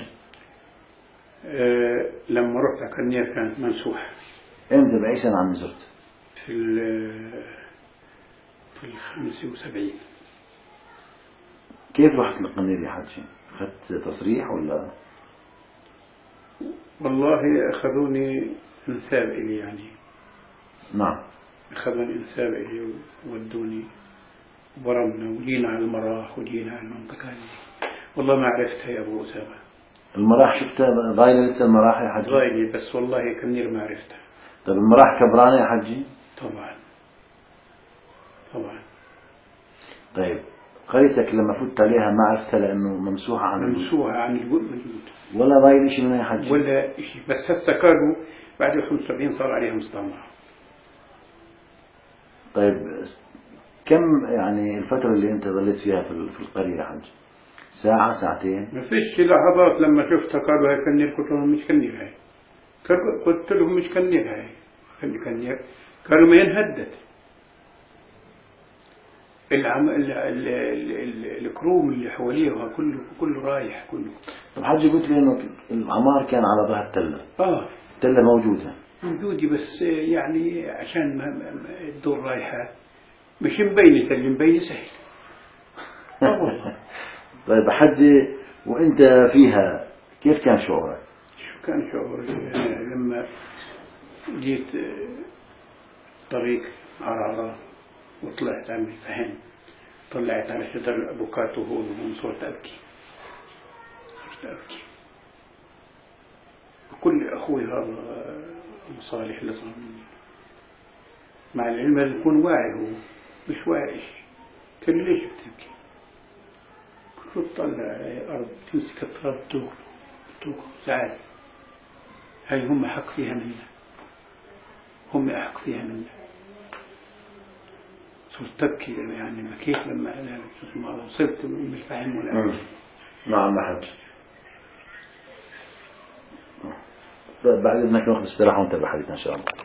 Speaker 2: أه لما رحت على قنير كانت منسوحة.
Speaker 1: امتى بأي سنة عم زرت؟
Speaker 2: في ال في الخمسة وسبعين.
Speaker 1: كيف رحت لقنير يا حجي؟ أخذت تصريح ولا؟
Speaker 2: والله أخذوني انساب إلي يعني.
Speaker 1: نعم.
Speaker 2: أخذوني انساب إلي وودوني وبرمنا وجينا على المراح وجينا على المنطقة دي. والله ما عرفتها يا أبو أسامة.
Speaker 1: المراح شفتها ضايلة لسه المراح يا حجي؟
Speaker 2: ضايلة، بس والله كنير ما عرفتها.
Speaker 1: طيب المراح كبرانة يا حجي؟
Speaker 2: طبعا طبعا.
Speaker 1: طيب خريطتك لما فوت عليها ما عرفتها لأنه ممسوحة عن
Speaker 2: ممسوحة عن الوجود
Speaker 1: ولا ضايل شيء منها يا حجي؟
Speaker 2: ولا شيء، بس هسه كانوا بعد ال خمسة وسبعين صار عليها مستعمرة.
Speaker 1: طيب كم يعني الفترة اللي أنت ظليت فيها في في القرية يا حجي؟ ساعة ساعتين؟
Speaker 2: ما فيش لحظات لما شفتها قالوا هاي كنير، قلت لهم مش كنير هاي، قلت لهم مش كنير هاي، خلي كنير. قالوا ما ينهدت العم ال ال ال الكروم اللي حواليها كله كله رايح كله.
Speaker 1: طب حجي قلت لي إنه العمار كان على ظهر تلة.
Speaker 2: آه
Speaker 1: التلة موجودة.
Speaker 2: موجودة، بس يعني عشان الدور رايحة مش مبينة، اللي مبينة سهل. آه والله.
Speaker 1: طيب حجي، وأنت فيها كيف كان شعورك؟
Speaker 2: شو كان شعوري لما جيت طريق عرارة وطلعت عم الفهم، طلعت على شجر الأبوكاتو هون وصرت أبكي صرت أبكي. كل أخوي هذا مصالح اللي صار مني، مع العلم لازم يكون واعي، هو مش واعي. قال لي ليش بتبكي؟ قلت طلع الأرض تمسك التراب توكل توكل زعل، هاي هم حق فيها منا، هم أحق فيها منا. صرت تبكي يعني، بكيت لما أنا وصلت من الفهم ولا.
Speaker 1: نعم حج. بعد إذنك ناخذ استراحة وانت بحديثنا إن شاء الله.